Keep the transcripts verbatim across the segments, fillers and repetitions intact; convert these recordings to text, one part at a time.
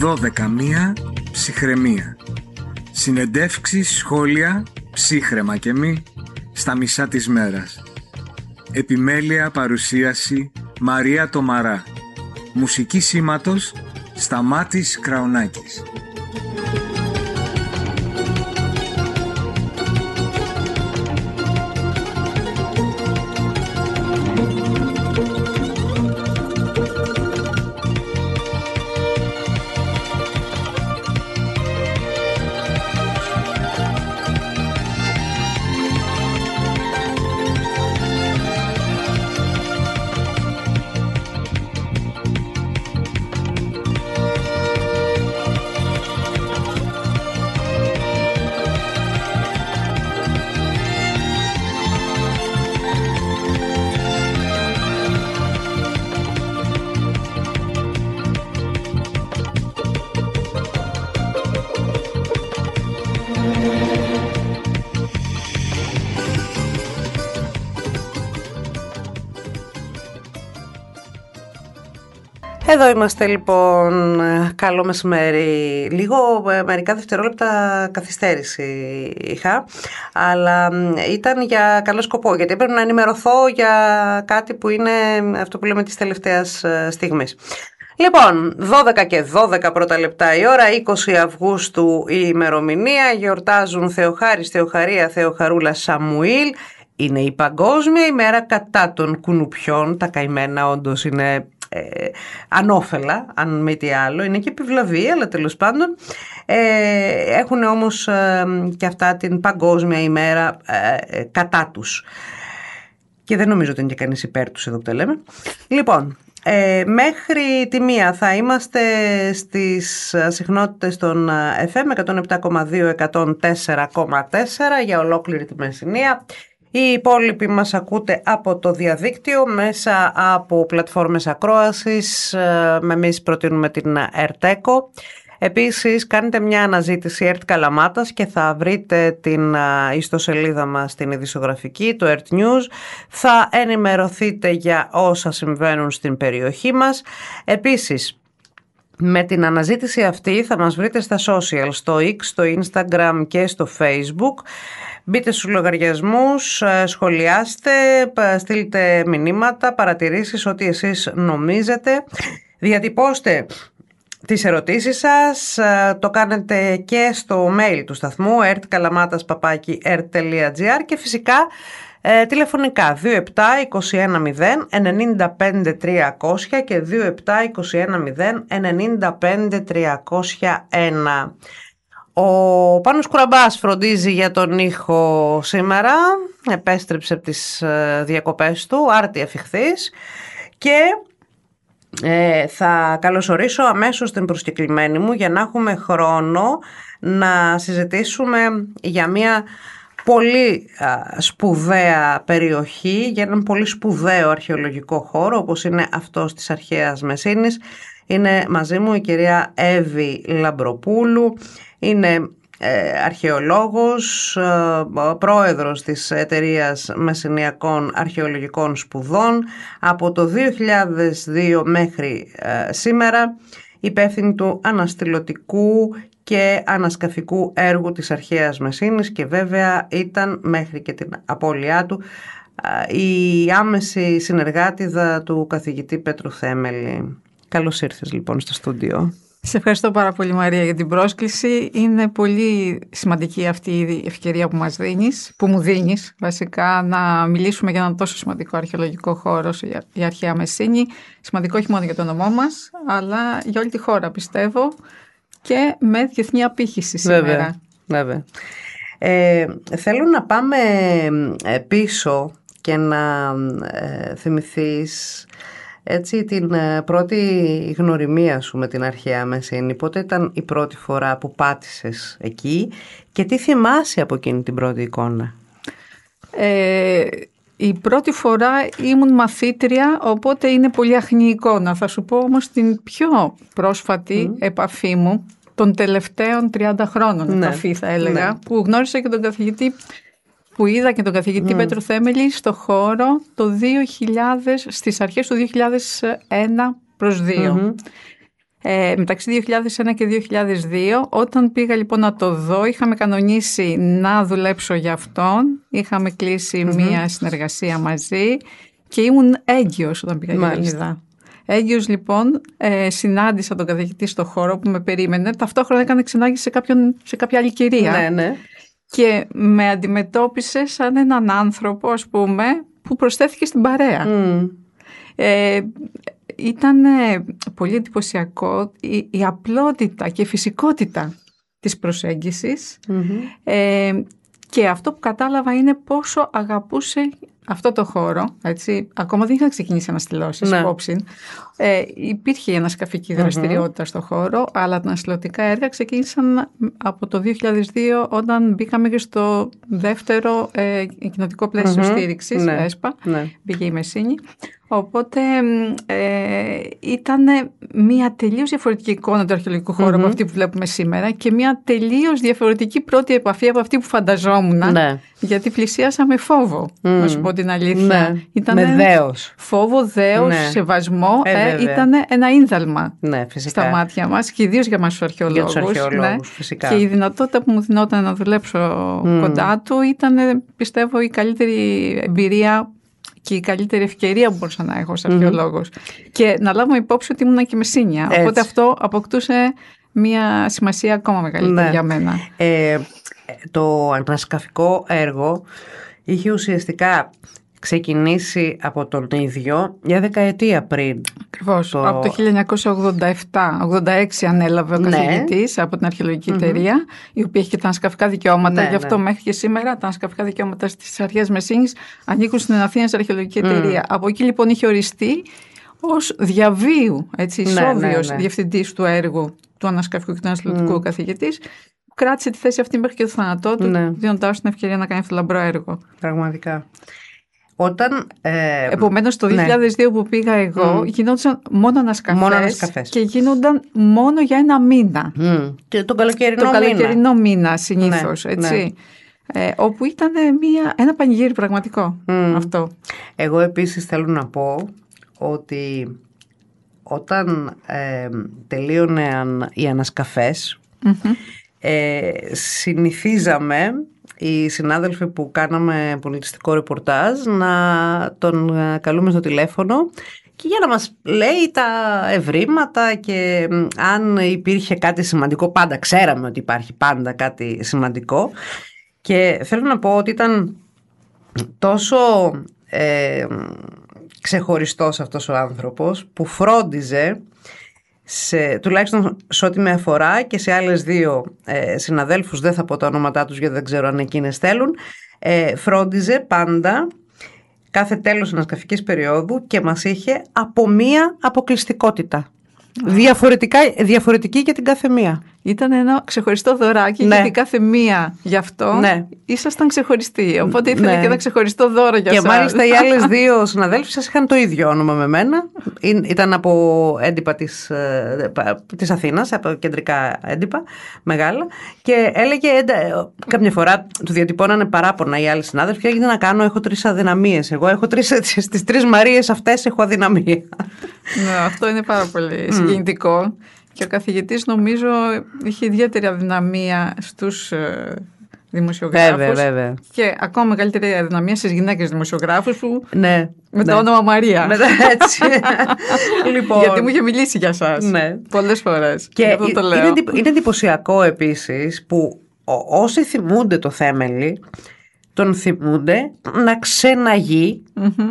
δώδεκα μία ψυχραιμία. Συνεντεύξεις, σχόλια, ψύχραιμα και μη, στα μισά της μέρας. Επιμέλεια παρουσίαση Μαρία Τομαρά. Μουσική σήματος Σταμάτης Κραουνάκης. Εδώ είμαστε λοιπόν, καλό μεσημέρι. Λίγο μερικά δευτερόλεπτα καθυστέρηση είχα, αλλά ήταν για καλό σκοπό, γιατί έπρεπε να ενημερωθώ για κάτι που είναι αυτό που λέμε της τελευταίας στιγμής. Λοιπόν, δώδεκα και δώδεκα πρώτα λεπτά η ώρα, είκοσι Αυγούστου η ημερομηνία, γιορτάζουν Θεοχάρης, Θεοχαρία, Θεοχαρούλα, Σαμουήλ. Είναι η Παγκόσμια ημέρα κατά των κουνουπιών, τα καημένα όντως είναι Ε, ανώφελα, αν μη τι άλλο, είναι και επιβλαβή, αλλά τέλος πάντων ε, έχουν όμως ε, και αυτά την Παγκόσμια ημέρα ε, ε, κατά τους, και δεν νομίζω ότι είναι και κανείς υπέρ τους εδώ που τα λέμε. Λοιπόν, ε, μέχρι τη μία θα είμαστε στις συχνότητες των εφ εμ εκατόν επτά κόμμα δύο, εκατόν τέσσερα κόμμα τέσσερα για ολόκληρη τη Μεσσηνία. Οι υπόλοιποι μας ακούτε από το διαδίκτυο μέσα από πλατφόρμες ακρόασης. Εμείς προτείνουμε την ΕΡΤ-ΕΚΟ. Επίσης κάνετε μια αναζήτηση ΕΡΤ Καλαμάτας και θα βρείτε την ιστοσελίδα μας στην ειδησιογραφική, το ΕΡΤ News. Θα ενημερωθείτε για όσα συμβαίνουν στην περιοχή μας. Επίσης, με την αναζήτηση αυτή θα μας βρείτε στα social, στο X, στο Instagram και στο Facebook. Μπείτε στους λογαριασμούς, σχολιάστε, στείλτε μηνύματα, παρατηρήσεις, ό,τι εσείς νομίζετε. Διατυπώστε τις ερωτήσεις σας, το κάνετε και στο mail του σταθμού ερτ καλαμάτας παπάκι ερτ τελεία τζι άρ και φυσικά ε, τηλεφωνικά δύο επτά είκοσι ένα μηδέν ενενήντα πέντε τριακόσια και δύο επτά είκοσι ένα μηδέν ενενήντα πέντε τριακόσια ένα. Ο Πάνος Κουραμπάς φροντίζει για τον ήχο σήμερα, επέστρεψε από τις διακοπές του, άρτια φιχθής, και ε, θα καλωσορίσω αμέσως την προσκεκλημένη μου για να έχουμε χρόνο να συζητήσουμε για μια πολύ α, σπουδαία περιοχή, για έναν πολύ σπουδαίο αρχαιολογικό χώρο όπως είναι αυτός της αρχαίας Μεσσήνης. Είναι μαζί μου η κυρία Εύη Λαμπροπούλου. Είναι ε, αρχαιολόγος, ε, πρόεδρος της εταιρείας Μεσσηνιακών Αρχαιολογικών Σπουδών από το δύο χιλιάδες δύο μέχρι ε, σήμερα, υπεύθυνη του αναστηλωτικού και ανασκαφικού έργου της αρχαίας Μεσσήνης, και βέβαια ήταν μέχρι και την απώλειά του ε, η άμεση συνεργάτηδα του καθηγητή Πέτρου Θέμελη. Καλώς ήρθες λοιπόν στο στούντιο. Σε ευχαριστώ πάρα πολύ, Μαρία, για την πρόσκληση. Είναι πολύ σημαντική αυτή η ευκαιρία που μας δίνεις, που μου δίνεις βασικά, να μιλήσουμε για έναν τόσο σημαντικό αρχαιολογικό χώρο, η αρχαία Μεσσήνη. Σημαντικό όχι μόνο για τον νομό μας, αλλά για όλη τη χώρα, πιστεύω, και με διεθνή απήχηση σήμερα. Βέβαια, βέβαια. Ε, θέλω να πάμε πίσω και να ε, θυμηθείς έτσι την πρώτη γνωριμία σου με την αρχαία Μεσσήνη. Πότε ήταν η πρώτη φορά που πάτησες εκεί και τι θυμάσαι από εκείνη την πρώτη εικόνα? Ε, η πρώτη φορά ήμουν μαθήτρια, οπότε είναι πολύ αχνή εικόνα. Θα σου πω όμως την πιο πρόσφατη mm. επαφή μου των τελευταίων τριάντα χρόνων, ναι. επαφή θα έλεγα, ναι. που γνώρισα και τον καθηγητή, που είδα και τον καθηγητή mm. Πέτρο Θέμελη στο χώρο το δύο χιλιάδες, στις αρχές του δύο χιλιάδες ένα προς δύο. Mm-hmm. Ε, μεταξύ δύο χιλιάδες ένα και δύο χιλιάδες δύο, όταν πήγα λοιπόν να το δω, είχαμε κανονίσει να δουλέψω για αυτόν, είχαμε κλείσει mm-hmm. μία συνεργασία μαζί και ήμουν έγκυος όταν πήγα για τον είδα. Έγκυος λοιπόν, ε, συνάντησα τον καθηγητή στο χώρο που με περίμενε, ταυτόχρονα έκανε ξενάγηση σε, κάποιον, σε κάποια άλλη κυρία. Ναι, ναι. Και με αντιμετώπισε σαν έναν άνθρωπο, ας πούμε, που προσθέθηκε στην παρέα. Mm. Ε, ήταν πολύ εντυπωσιακό η, η απλότητα και η φυσικότητα της προσέγγισης. Mm-hmm. Ε, και αυτό που κατάλαβα είναι πόσο αγαπούσε αυτό το χώρο, έτσι, ακόμα δεν είχαν ξεκινήσει αναστηλώσεις, ναι. υπόψη. Ε, υπήρχε η ανασκαφική δραστηριότητα mm-hmm. στο χώρο, αλλά τα αναστηλωτικά έργα ξεκίνησαν από το δύο χιλιάδες δύο, όταν μπήκαμε και στο δεύτερο ε, κοινοτικό πλαίσιο mm-hmm. στήριξης, ναι. ΕΣΠΑ, ναι. μπήκε η Μεσίνη. Οπότε ε, ήταν μια τελείως διαφορετική εικόνα του αρχαιολογικού χώρου mm-hmm. από αυτή που βλέπουμε σήμερα και μια τελείως διαφορετική πρώτη επαφή από αυτή που φανταζόμουν, ναι. γιατί πλησίασα φόβο, mm. να σου πω την αλήθεια. Ναι. Ήτανε με δέος. Φόβο, δέος, ναι. σεβασμό, ε, ε, ήταν ένα ίνδαλμα ναι, στα μάτια μας και ιδίως για μας τους αρχαιολόγους. Για τους αρχαιολόγους, ναι. φυσικά. Και η δυνατότητα που μου δινόταν να δουλέψω mm. κοντά του ήταν, πιστεύω, η καλύτερη εμπειρία και η καλύτερη ευκαιρία που μπορούσα να έχω ως αρχαιολόγος. Mm-hmm. Και να λάβουμε υπόψη ότι ήμουν και Μεσσήνια. Έτσι. Οπότε αυτό αποκτούσε μια σημασία ακόμα μεγαλύτερη ναι. για μένα. Ε, το ανασκαφικό έργο είχε ουσιαστικά ξεκινήσει από τον ίδιο μια δεκαετία πριν. Ακριβώς. Το... Από το χίλια εννιακόσια ογδόντα επτά ογδόντα έξι ανέλαβε ο ναι. καθηγητής από την αρχαιολογική mm-hmm. εταιρεία, η οποία έχει και τα ανασκαφικά δικαιώματα. Ναι, γι' αυτό ναι. μέχρι και σήμερα τα ανασκαφικά δικαιώματα στις αρχές Μεσίνης ανήκουν στην Αθήνας αρχαιολογική εταιρεία. Mm. Από εκεί λοιπόν είχε οριστεί ως διαβίου, έτσι, ισόβιος ναι, ναι, ναι. διευθυντής του έργου του ανασκαφικού και του αναστηλωτικού mm. καθηγητής. Κράτησε τη θέση αυτή μέχρι και το θάνατό του, ναι. δίνοντάς την ευκαιρία να κάνει αυτό το λαμπρό έργο. Πραγματικά. Όταν, ε, Επομένως το δύο χιλιάδες δύο ναι. που πήγα εγώ mm. γινόντουσαν μόνο ανασκαφές, μόνο ανασκαφές και γίνονταν μόνο για ένα μήνα. Mm. Και τον καλοκαιρινό το μήνα. Το καλοκαιρινό μήνα συνήθως, ναι, έτσι. Ναι. Ε, όπου ήταν μια, ένα πανηγύρι πραγματικό mm. αυτό. Εγώ επίσης θέλω να πω ότι όταν ε, τελείωναν οι ανασκαφές mm-hmm. ε, συνηθίζαμε οι συνάδελφοι που κάναμε πολιτιστικό ρεπορτάζ να τον καλούμε στο τηλέφωνο και για να μας λέει τα ευρήματα και αν υπήρχε κάτι σημαντικό. Πάντα ξέραμε ότι υπάρχει πάντα κάτι σημαντικό και θέλω να πω ότι ήταν τόσο ε, ξεχωριστός αυτός ο άνθρωπος που φρόντιζε σε, τουλάχιστον σε ό,τι με αφορά και σε άλλες δύο ε, συναδέλφους, δεν θα πω τα ονόματά τους γιατί δεν ξέρω αν εκείνες θέλουν, ε, φρόντιζε πάντα κάθε τέλος ανασκαφικής περίοδου και μας είχε από μία αποκλειστικότητα. Διαφορετικά, διαφορετική για την κάθε μία. Ήταν ένα ξεχωριστό δωράκι, ναι. γιατί κάθε μία γι' αυτό ναι. ήσασταν ξεχωριστοί. Οπότε ήθελε ναι. και ένα ξεχωριστό δώρο για και σας. Και μάλιστα οι άλλες δύο συναδέλφοι σας είχαν το ίδιο όνομα με μένα. Ήταν από έντυπα της, της Αθήνας, από κεντρικά έντυπα, μεγάλα. Και έλεγε, κάποια φορά του διατυπώνανε παράπονα οι άλλοι συνάδελφοι, και έγινε να κάνω, έχω τρεις αδυναμίες. Εγώ έχω τρεις, στις τρεις Μαρίες αυτές έχω αδυναμία. Ναι, αυτό είναι πάρα πολύ συγκινητικό. Και ο καθηγητής νομίζω είχε ιδιαίτερη αδυναμία στους δημοσιογράφους. Βέβαια, βέβαια. Και ακόμα μεγαλύτερη αδυναμία στις γυναίκες δημοσιογράφους που ναι, με ναι. το όνομα Μαρία. Ναι, έτσι. Λοιπόν, γιατί μου είχε μιλήσει για σας ναι. πολλές φορές. Και αυτό το λέω. Είναι, είναι εντυπωσιακό επίσης που όσοι θυμούνται το Θέμελη τον θυμούνται να ξεναγεί mm-hmm.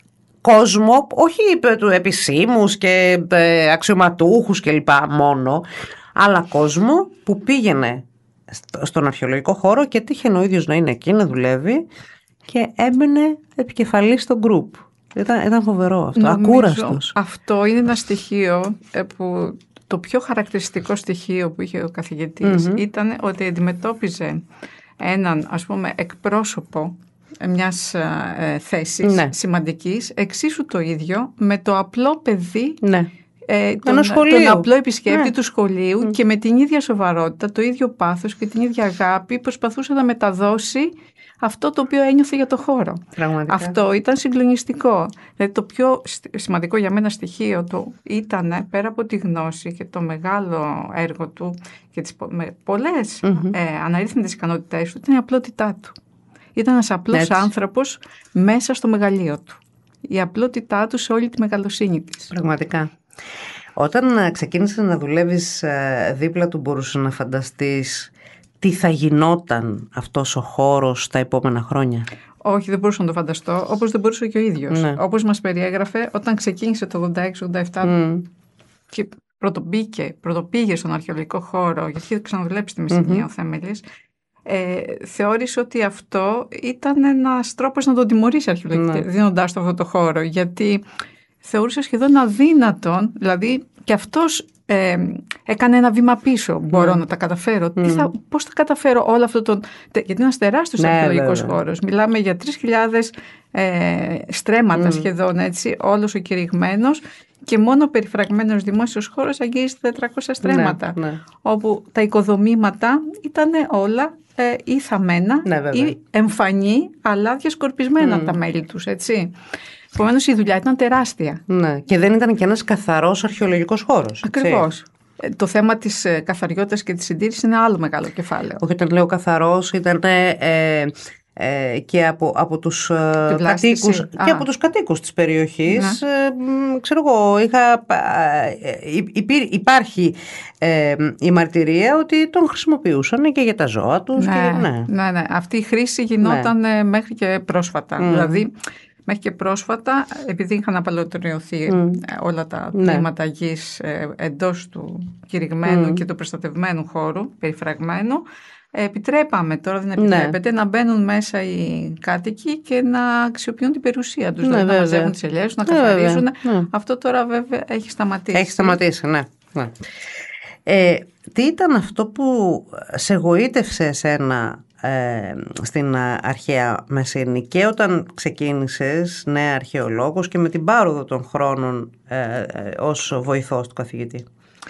κόσμο, όχι επισήμους και αξιωματούχους και λοιπά μόνο, αλλά κόσμο που πήγαινε στον αρχαιολογικό χώρο και τύχαινε ο ίδιος να είναι εκεί, να δουλεύει και έμπαινε επικεφαλής στο γκρουπ. Ήταν, ήταν φοβερό αυτό, νομίζω, ακούραστος. Αυτό είναι ένα στοιχείο που το πιο χαρακτηριστικό στοιχείο που είχε ο καθηγητής mm-hmm. ήταν ότι αντιμετώπιζε έναν, ας πούμε, εκπρόσωπο μιας ε, θέσης ναι. σημαντικής, εξίσου το ίδιο με το απλό παιδί, ναι. ε, τον, τον απλό επισκέπτη ναι. του σχολείου mm. και με την ίδια σοβαρότητα, το ίδιο πάθος και την ίδια αγάπη προσπαθούσε να μεταδώσει αυτό το οποίο ένιωθε για το χώρο. Πραγματικά. Αυτό ήταν συγκλονιστικό. Δηλαδή το πιο σημαντικό για μένα στοιχείο του ήταν, πέρα από τη γνώση και το μεγάλο έργο του και τις πολλές mm-hmm. ε, αναρρύθμιτες ικανότητές του, ήταν η απλότητά του. Ήταν ένας απλός Έτσι. άνθρωπος μέσα στο μεγαλείο του. Η απλότητά του σε όλη τη μεγαλοσύνη της. Πραγματικά. Όταν ξεκίνησες να δουλεύεις δίπλα του, μπορούσες να φανταστείς τι θα γινόταν αυτός ο χώρος στα επόμενα χρόνια? Όχι, δεν μπορούσα να το φανταστώ, όπως δεν μπορούσε και ο ίδιος. Ναι. Όπως μας περιέγραφε, όταν ξεκίνησε το ογδόντα έξι ογδόντα επτά mm. και πρωτομπήκε, πρωτοπήγε στον αρχαιολογικό χώρο, γιατί είχε ξαναδουλέψει τη Μεσσηνία mm-hmm. ο Θέμελης, ε, θεώρησε ότι αυτό ήταν ένας τρόπος να τον τιμωρήσει αρχαιολογικά, mm. δίνοντάς του αυτό το χώρο, γιατί θεωρούσε σχεδόν αδύνατον, δηλαδή και αυτός ε, έκανε ένα βήμα πίσω. Μπορώ mm. να τα καταφέρω. Mm. Τι θα, πώς θα καταφέρω όλο αυτό το. Γιατί είναι ένας τεράστιος ναι, αρχαιολογικός χώρος. Μιλάμε για τρεις χιλιάδες ε, στρέμματα mm. σχεδόν, έτσι, όλος ο κηρυγμένος, και μόνο περιφραγμένος δημόσιος χώρος αγγίζει τετρακόσια στρέμματα. Ναι, ναι. Όπου τα οικοδομήματα ήταν όλα ε, ή θαμμένα ναι, ή εμφανή, αλλά διασκορπισμένα mm. τα μέλη τους, έτσι. Επομένως η δουλειά ήταν τεράστια. Ναι. Και δεν ήταν και ένας καθαρός αρχαιολογικός χώρος. Ακριβώς. Ε, το θέμα της ε, καθαριότητας και της συντήρησης είναι άλλο μεγάλο κεφάλαιο. Όχι, όταν λέω καθαρός, ήταν ε, ε, και από, από τους ε, κατοίκους Α. και από τους κατοίκους της περιοχής. Ναι. Ε, ξέρω εγώ, είχα, ε, υπή, υπάρχει ε, η μαρτυρία ότι τον χρησιμοποιούσαν και για τα ζώα τους. Ναι, και, ναι. ναι, ναι. Αυτή η χρήση γινόταν ναι. μέχρι και πρόσφατα. Mm. Δηλαδή, μέχρι και πρόσφατα, επειδή είχαν απαλωτριωθεί mm. όλα τα τμήματα ναι. γης ε, εντός του κηρυγμένου mm. και του προστατευμένου χώρου, περιφραγμένου, ε, επιτρέπαμε, τώρα δεν επιτρέπεται, ναι. να μπαίνουν μέσα οι κάτοικοι και να αξιοποιούν την περιουσία τους. Ναι, δηλαδή βέβαια. Να μαζεύουν τις ελιές, να καθαρίζουν. Ναι. Αυτό τώρα βέβαια έχει σταματήσει. Έχει σταματήσει, ναι. ναι. Ε, τι ήταν αυτό που σε γοήτευσε εσένα Ε, στην αρχαία Μεσίνη και όταν ξεκίνησες νέα αρχαιολόγος και με την πάροδο των χρόνων ε, ε, ως βοηθός του καθηγητή?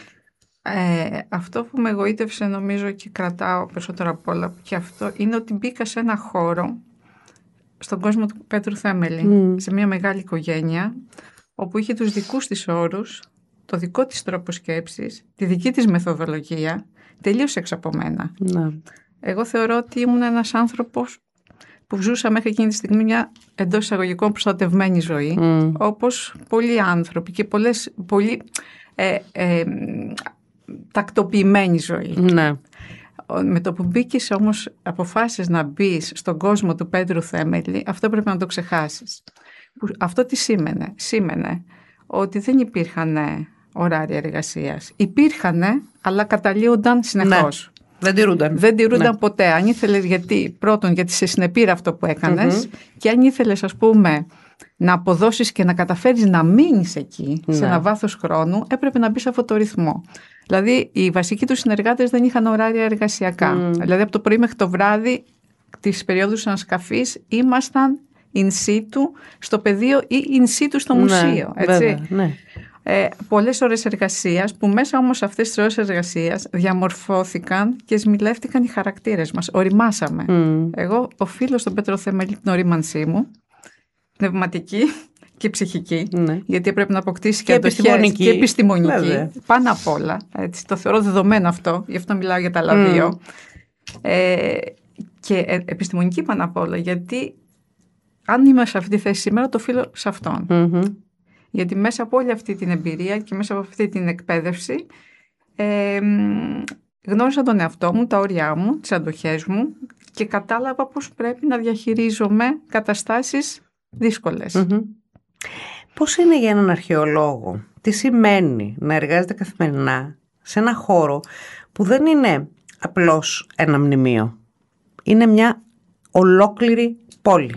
Ε, αυτό που με γοήτευσε, νομίζω, και κρατάω περισσότερο απ' όλα και αυτό, είναι ότι μπήκα σε ένα χώρο στον κόσμο του Πέτρου Θέμελη, mm. σε μια μεγάλη οικογένεια όπου είχε τους δικούς της όρους, το δικό της τρόπο σκέψης, τη δική της μεθοδολογία, τελείως έξω από μένα. Mm. Εγώ θεωρώ ότι ήμουν ένας άνθρωπος που ζούσα μέχρι εκείνη τη στιγμή μια εντός εισαγωγικών προστατευμένη ζωή, mm. όπως πολλοί άνθρωποι και πολλές, πολύ ε, ε, τακτοποιημένη ζωή. Ναι. Με το που μπήκες όμως, αποφάσισες να μπεις στον κόσμο του Πέτρου Θέμελη, αυτό πρέπει να το ξεχάσεις. Αυτό τι σήμαινε? Σήμαινε ότι δεν υπήρχαν ωράρια εργασίας. Υπήρχαν, αλλά καταλύονταν συνεχώς. Ναι. Δεν τηρούνταν. Δεν τηρούνταν ναι. ποτέ. Αν ήθελες, γιατί, πρώτον, γιατί σε συνεπήρε αυτό που έκανες, mm-hmm. και αν ήθελες, ας πούμε, να αποδώσεις και να καταφέρεις να μείνεις εκεί ναι. σε ένα βάθος χρόνου, έπρεπε να μπεις σε αυτό το ρυθμό. Δηλαδή, οι βασικοί τους συνεργάτες δεν είχαν ωράρια εργασιακά. Mm. Δηλαδή, από το πρωί μέχρι το βράδυ της περίοδου ανασκαφής ήμασταν in situ στο πεδίο ή in situ στο μουσείο. Ναι, έτσι. Βέβαια, ναι. Ε, πολλές ώρες εργασίας, που μέσα όμως αυτές τις ώρες εργασίας διαμορφώθηκαν και σμιλεύτηκαν οι χαρακτήρες μας. Οριμάσαμε. Mm. Εγώ οφείλω στον Πέτρο Θέμελη την ορίμανσή μου, πνευματική και ψυχική, mm. γιατί πρέπει να αποκτήσει και, και επιστημονική. Και επιστημονική. Βέβαια. Πάνω απ' όλα. Έτσι, το θεωρώ δεδομένο αυτό, γι' αυτό μιλάω για τα άλλα mm. δύο. Ε, και ε, επιστημονική πάνω απ' όλα, γιατί αν είμαι σε αυτή τη θέση σήμερα, το οφείλω σε αυτόν. Mm-hmm. Γιατί μέσα από όλη αυτή την εμπειρία και μέσα από αυτή την εκπαίδευση ε, γνώρισα τον εαυτό μου, τα όρια μου, τις αντοχές μου και κατάλαβα πώς πρέπει να διαχειρίζομαι καταστάσεις δύσκολες. Mm-hmm. Πώς είναι για έναν αρχαιολόγο, τι σημαίνει να εργάζεται καθημερινά σε ένα χώρο που δεν είναι απλώς ένα μνημείο, είναι μια ολόκληρη πόλη?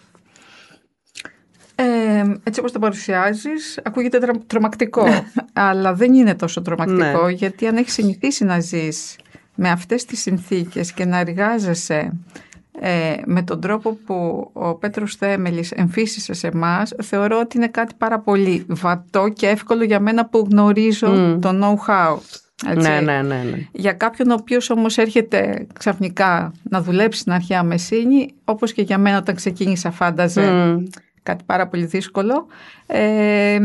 Ε, έτσι όπως το παρουσιάζεις, ακούγεται τρομακτικό, αλλά δεν είναι τόσο τρομακτικό, ναι. γιατί αν έχεις συνηθίσει να ζεις με αυτές τις συνθήκες και να εργάζεσαι ε, με τον τρόπο που ο Πέτρος Θέμελης εμφύσισε σε εμάς, θεωρώ ότι είναι κάτι πάρα πολύ βατό και εύκολο για μένα που γνωρίζω mm. το know-how. Έτσι. Ναι, ναι, ναι, ναι. Για κάποιον ο οποίος όμως έρχεται ξαφνικά να δουλέψει στην αρχαία Μεσίνη, όπως και για μένα όταν ξεκίνησα φάνταζε mm. κάτι πάρα πολύ δύσκολο. Ε,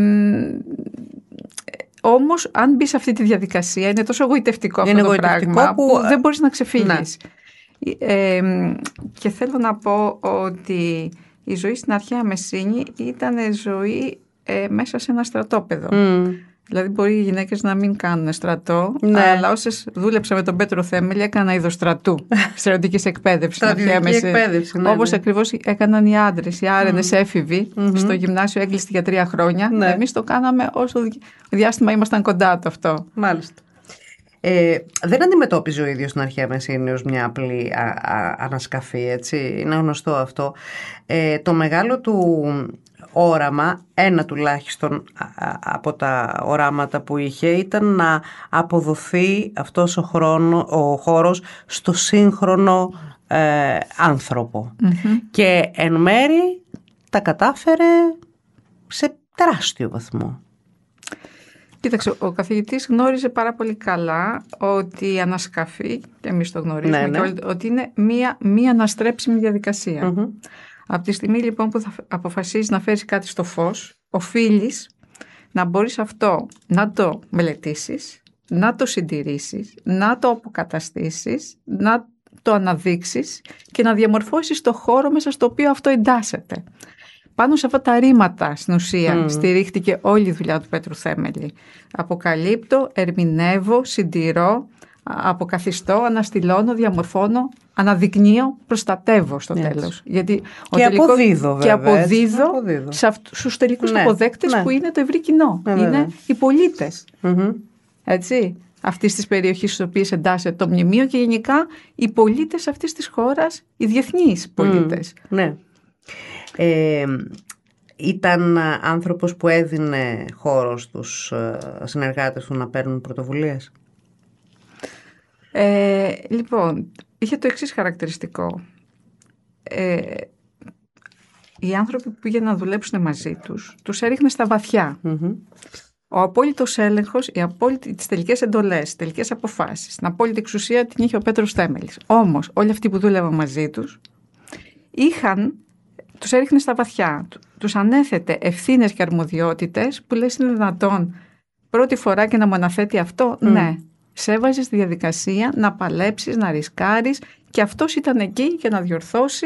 όμως αν μπει σε αυτή τη διαδικασία είναι τόσο εγωιτευτικό αυτό το πράγμα που... που δεν μπορείς να ξεφύγεις. Ναι. Ε, και θέλω να πω ότι η ζωή στην αρχαία Μεσίνη ήταν ζωή ε, μέσα σε ένα στρατόπεδο. Mm. Δηλαδή μπορεί οι γυναίκες να μην κάνουν στρατό, ναι. αλλά όσες δούλεψαν με τον Πέτρο Θέμελη έκαναν είδος στρατού, στρατιωτικής εκπαίδευσης. Στρατιωτική εκπαίδευση, ναι, όπως ναι. ακριβώς έκαναν οι άντρες, οι άρενες mm. έφηβοι, mm-hmm. στο γυμνάσιο έγκλειστη για τρία χρόνια. Ναι. Εμείς το κάναμε όσο διάστημα ήμασταν κοντά το αυτό. Μάλιστα. Ε, δεν αντιμετώπιζε ο ίδιος στην αρχαία Μεσίνη ως μια απλή α, α, ανασκαφή, έτσι, είναι γνωστό αυτό. Ε, το μεγάλο του όραμα, ένα τουλάχιστον από τα οράματα που είχε, ήταν να αποδοθεί αυτός ο, χρόνο, ο χώρος στο σύγχρονο ε, άνθρωπο. Mm-hmm. Και εν μέρη τα κατάφερε σε τεράστιο βαθμό. Κοίταξε, ο καθηγητής γνώριζε πάρα πολύ καλά ότι η ανασκαφή, και εμείς το γνωρίζουμε, ναι, ναι. Και όλοι, ότι είναι μία, μία αναστρέψιμη διαδικασία. Mm-hmm. Από τη στιγμή λοιπόν που θα αποφασίσεις να φέρεις κάτι στο φως, οφείλεις να μπορείς αυτό να το μελετήσεις, να το συντηρήσεις, να το αποκαταστήσεις, να το αναδείξεις και να διαμορφώσεις το χώρο μέσα στο οποίο αυτό εντάσσεται. Πάνω σε αυτά τα ρήματα στην ουσία mm. στηρίχτηκε όλη η δουλειά του Πέτρου Θέμελη. Αποκαλύπτω, ερμηνεύω, συντηρώ, αποκαθιστώ, αναστηλώνω, διαμορφώνω, αναδεικνύω, προστατεύω στο έτσι. Τέλος. Γιατί και, τελικό... αποδίδω, βέβαια, και αποδίδω, αποδίδω σε αυτούς, στους τελικούς ναι, αποδέκτες ναι. που είναι το ευρύ κοινό. Ναι, είναι οι πολίτες. Mm-hmm. Έτσι, αυτής της περιοχής στις οποίες εντάσσεται το μνημείο και γενικά οι πολίτες αυτής της χώρας, οι διεθνείς πολίτες. Mm, ναι. Ε, ήταν άνθρωπος που έδινε χώρο στους συνεργάτες του να παίρνουν πρωτοβουλίες. Ε, λοιπόν, είχε το εξής χαρακτηριστικό. Ε, οι άνθρωποι που πήγαιναν να δουλέψουν μαζί τους, τους έριχνε στα βαθιά. Mm-hmm. Ο απόλυτος έλεγχος, οι απόλυτοι, τις τελικές εντολές, τις τελικές αποφάσεις, την απόλυτη εξουσία την είχε ο Πέτρος Θέμελης. Όμως όλοι αυτοί που δούλευαν μαζί τους είχαν, τους έριχνε στα βαθιά, τους ανέθετε ευθύνες και αρμοδιότητες που λες είναι δυνατόν πρώτη φορά και να μου αναθέτει αυτό. Mm. Ναι. Σε έβαζε στη διαδικασία να παλέψεις, να ρισκάρεις και αυτός ήταν εκεί για να διορθώσει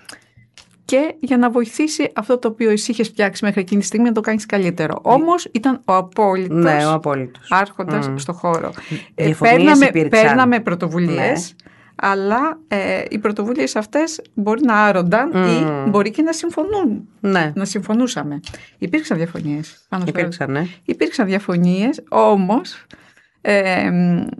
και για να βοηθήσει αυτό το οποίο εσύ είχες φτιάξει μέχρι εκείνη τη στιγμή να το κάνεις καλύτερο. Mm. Όμως ήταν ο απόλυτος, ναι, ο απόλυτος. άρχοντας mm. στο χώρο. Ε, παίρναμε, παίρναμε πρωτοβουλίες, ναι. αλλά ε, οι πρωτοβουλίες αυτές μπορεί να άρονταν mm. ή μπορεί και να συμφωνούν. Ναι. Να συμφωνούσαμε. Υπήρξαν διαφωνίες. Πάνω Υπήρξαν, ναι. Υπήρξαν διαφωνίες, όμως... Ε,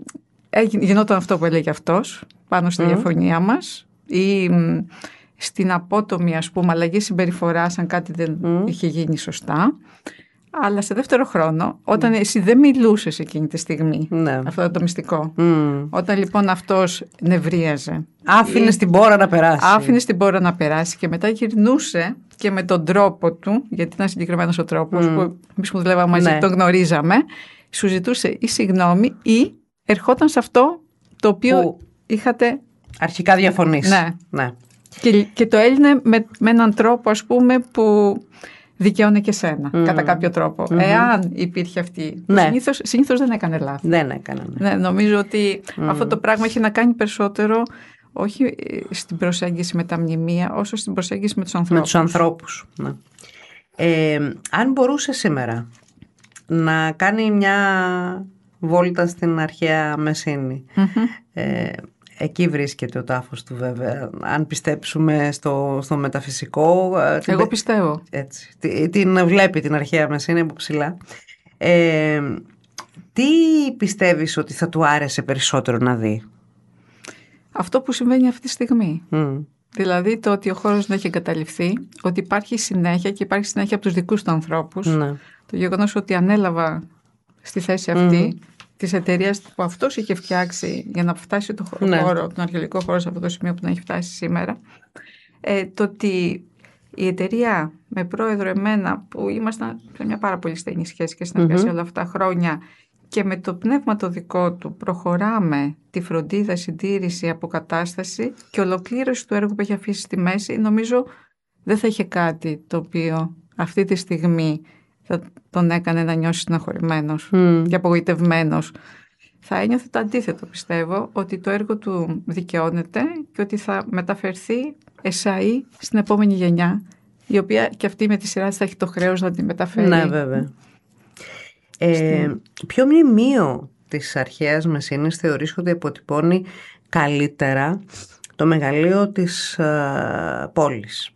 γινόταν αυτό που έλεγε αυτός πάνω στη mm. διαφωνία μας ή στην απότομη ας πούμε αλλαγή συμπεριφοράς αν κάτι δεν mm. είχε γίνει σωστά, αλλά σε δεύτερο χρόνο όταν mm. εσύ δεν μιλούσες εκείνη τη στιγμή, ναι. αυτό ήταν το μυστικό, mm. όταν λοιπόν αυτός νευρίαζε, άφηνε την πόρα να περάσει άφηνε την πόρα να περάσει και μετά γυρνούσε και με τον τρόπο του, γιατί ήταν συγκεκριμένος ο τρόπος mm. που εμείς που δουλεύαμε μαζί ναι. τον γνωρίζαμε, σου ζητούσε ή συγγνώμη ή ερχόταν σε αυτό το οποίο που είχατε αρχικά διαφωνήσει. Ναι. ναι. Και, και το έλυνε με, με έναν τρόπο ας πούμε που δικαιώνε και σένα mm. κατά κάποιο τρόπο. Mm-hmm. Εάν υπήρχε αυτή. Ναι. Συνήθως, συνήθως δεν έκανε λάθη. Δεν έκανε. Ναι. Ναι, νομίζω ότι mm. αυτό το πράγμα έχει να κάνει περισσότερο όχι στην προσέγγιση με τα μνημεία όσο στην προσέγγιση με τους ανθρώπους. Με τους ανθρώπους. Ναι. Ε, αν μπορούσε σήμερα να κάνει μια βόλτα στην αρχαία Μεσίνη. Mm-hmm. Ε, εκεί βρίσκεται ο τάφος του βέβαια. Αν πιστέψουμε στο, στο μεταφυσικό... Εγώ την, πιστεύω. Έτσι, την βλέπει την αρχαία Μεσίνη από ψηλά. Ε, τι πιστεύεις ότι θα του άρεσε περισσότερο να δει? Αυτό που συμβαίνει αυτή τη στιγμή. Mm. Δηλαδή το ότι ο χώρος δεν έχει εγκαταλειφθεί, ότι υπάρχει συνέχεια και υπάρχει συνέχεια από τους δικούς του ανθρώπους. Ναι. Το γεγονός ότι ανέλαβα στη θέση αυτή mm. της εταιρείας που αυτός είχε φτιάξει για να φτάσει το χώρο, ναι. τον αρχαιολογικό χώρο σε αυτό το σημείο που να έχει φτάσει σήμερα. Ε, το ότι η εταιρεία με πρόεδρο εμένα που ήμασταν σε μια πάρα πολύ στενή σχέση και συνεργασία mm-hmm. όλα αυτά τα χρόνια και με το πνεύμα το δικό του προχωράμε τη φροντίδα, συντήρηση, αποκατάσταση και ολοκλήρωση του έργου που έχει αφήσει στη μέση, νομίζω δεν θα είχε κάτι το οποίο αυτή τη στιγμή θα τον έκανε να νιώσει στεναχωρημένος mm. και απογοητευμένος. Θα ένιωθε το αντίθετο, πιστεύω, ότι το έργο του δικαιώνεται και ότι θα μεταφερθεί εσαΐ στην επόμενη γενιά, η οποία και αυτή με τη σειρά της θα έχει το χρέος να την μεταφέρει. Ναι, βέβαια. Ε, ποιο μνημείο της αρχαίας Μεσίνης θεωρείς ότι αποτυπώνει καλύτερα το μεγαλείο της α, πόλης?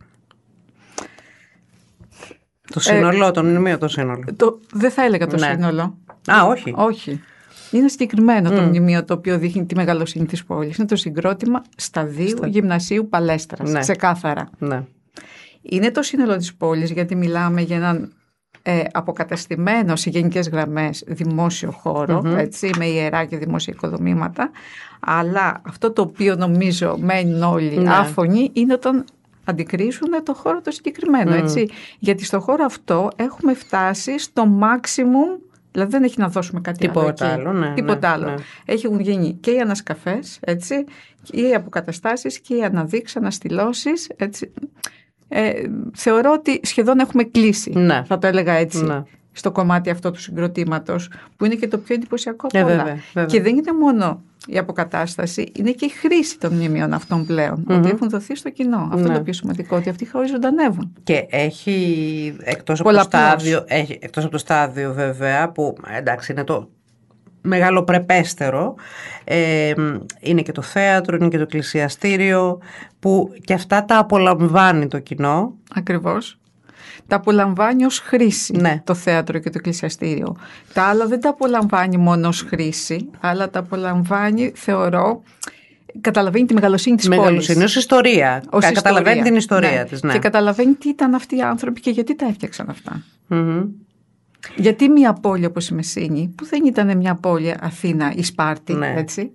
Το σύνολο, ε, το μνημείο, το σύνολο. Το, δεν θα έλεγα το ναι. σύνολο. Α, όχι. Όχι. Είναι συγκεκριμένο mm. το μνημείο το οποίο δείχνει τη μεγαλοσύνη της πόλης. Είναι το συγκρότημα σταδίου Στα... γυμνασίου Παλέστρας. Ναι. Ξεκάθαρα. Ναι. Είναι το σύνολο της πόλης, γιατί μιλάμε για έναν ε, αποκαταστημένο σε γενικές γραμμές δημόσιο χώρο, mm-hmm. έτσι, με ιερά και δημόσια οικοδομήματα. Αλλά αυτό το οποίο νομίζω μένουν όλοι ναι. άφωνοι είναι όταν αντικρίσουν το χώρο το συγκεκριμένο. Mm. Έτσι. Γιατί στο χώρο αυτό έχουμε φτάσει στο maximum. Δηλαδή δεν έχει να δώσουμε κάτι Τίποτα άλλο. άλλο, ναι, Τίποτα ναι, άλλο. Ναι. Έχουν γίνει και οι ανασκαφές, έτσι, και οι αποκαταστάσεις και οι αναδείξεις, αναστηλώσεις. Έτσι. Ε, θεωρώ ότι σχεδόν έχουμε κλείσει, ναι. θα το έλεγα έτσι, ναι. στο κομμάτι αυτό του συγκροτήματος, που είναι και το πιο εντυπωσιακό από ε, όλα. βέβαια, βέβαια. Και δεν είναι μόνο η αποκατάσταση, είναι και η χρήση των μνημείων αυτών πλέον, mm-hmm. ότι έχουν δοθεί στο κοινό. Αυτό ναι. είναι το πιο σημαντικό, ότι αυτοί οι χώροι ζωντανεύουν. Και έχει, εκτός από, το στάδιο, έχει, εκτός από το στάδιο βέβαια, που εντάξει είναι το μεγαλοπρεπέστερο, ε, είναι και το θέατρο, είναι και το εκκλησιαστήριο, που και αυτά τα απολαμβάνει το κοινό. Ακριβώς. Τα απολαμβάνει ως χρήση ναι. το θέατρο και το εκκλησιαστήριο. Τα άλλα δεν τα απολαμβάνει μόνο ως χρήση, αλλά τα απολαμβάνει, θεωρώ, καταλαβαίνει τη μεγαλοσύνη της πόλης. Μεγαλοσύνη ως ιστορία. Ως καταλαβαίνει ιστορία. την ιστορία ναι. της. Ναι. Και καταλαβαίνει τι ήταν αυτοί οι άνθρωποι και γιατί τα έφτιαξαν αυτά. Mm-hmm. Γιατί μια πόλη όπως η Μεσίνη, που δεν ήταν μια πόλη Αθήνα ή Σπάρτη, ναι. έτσι,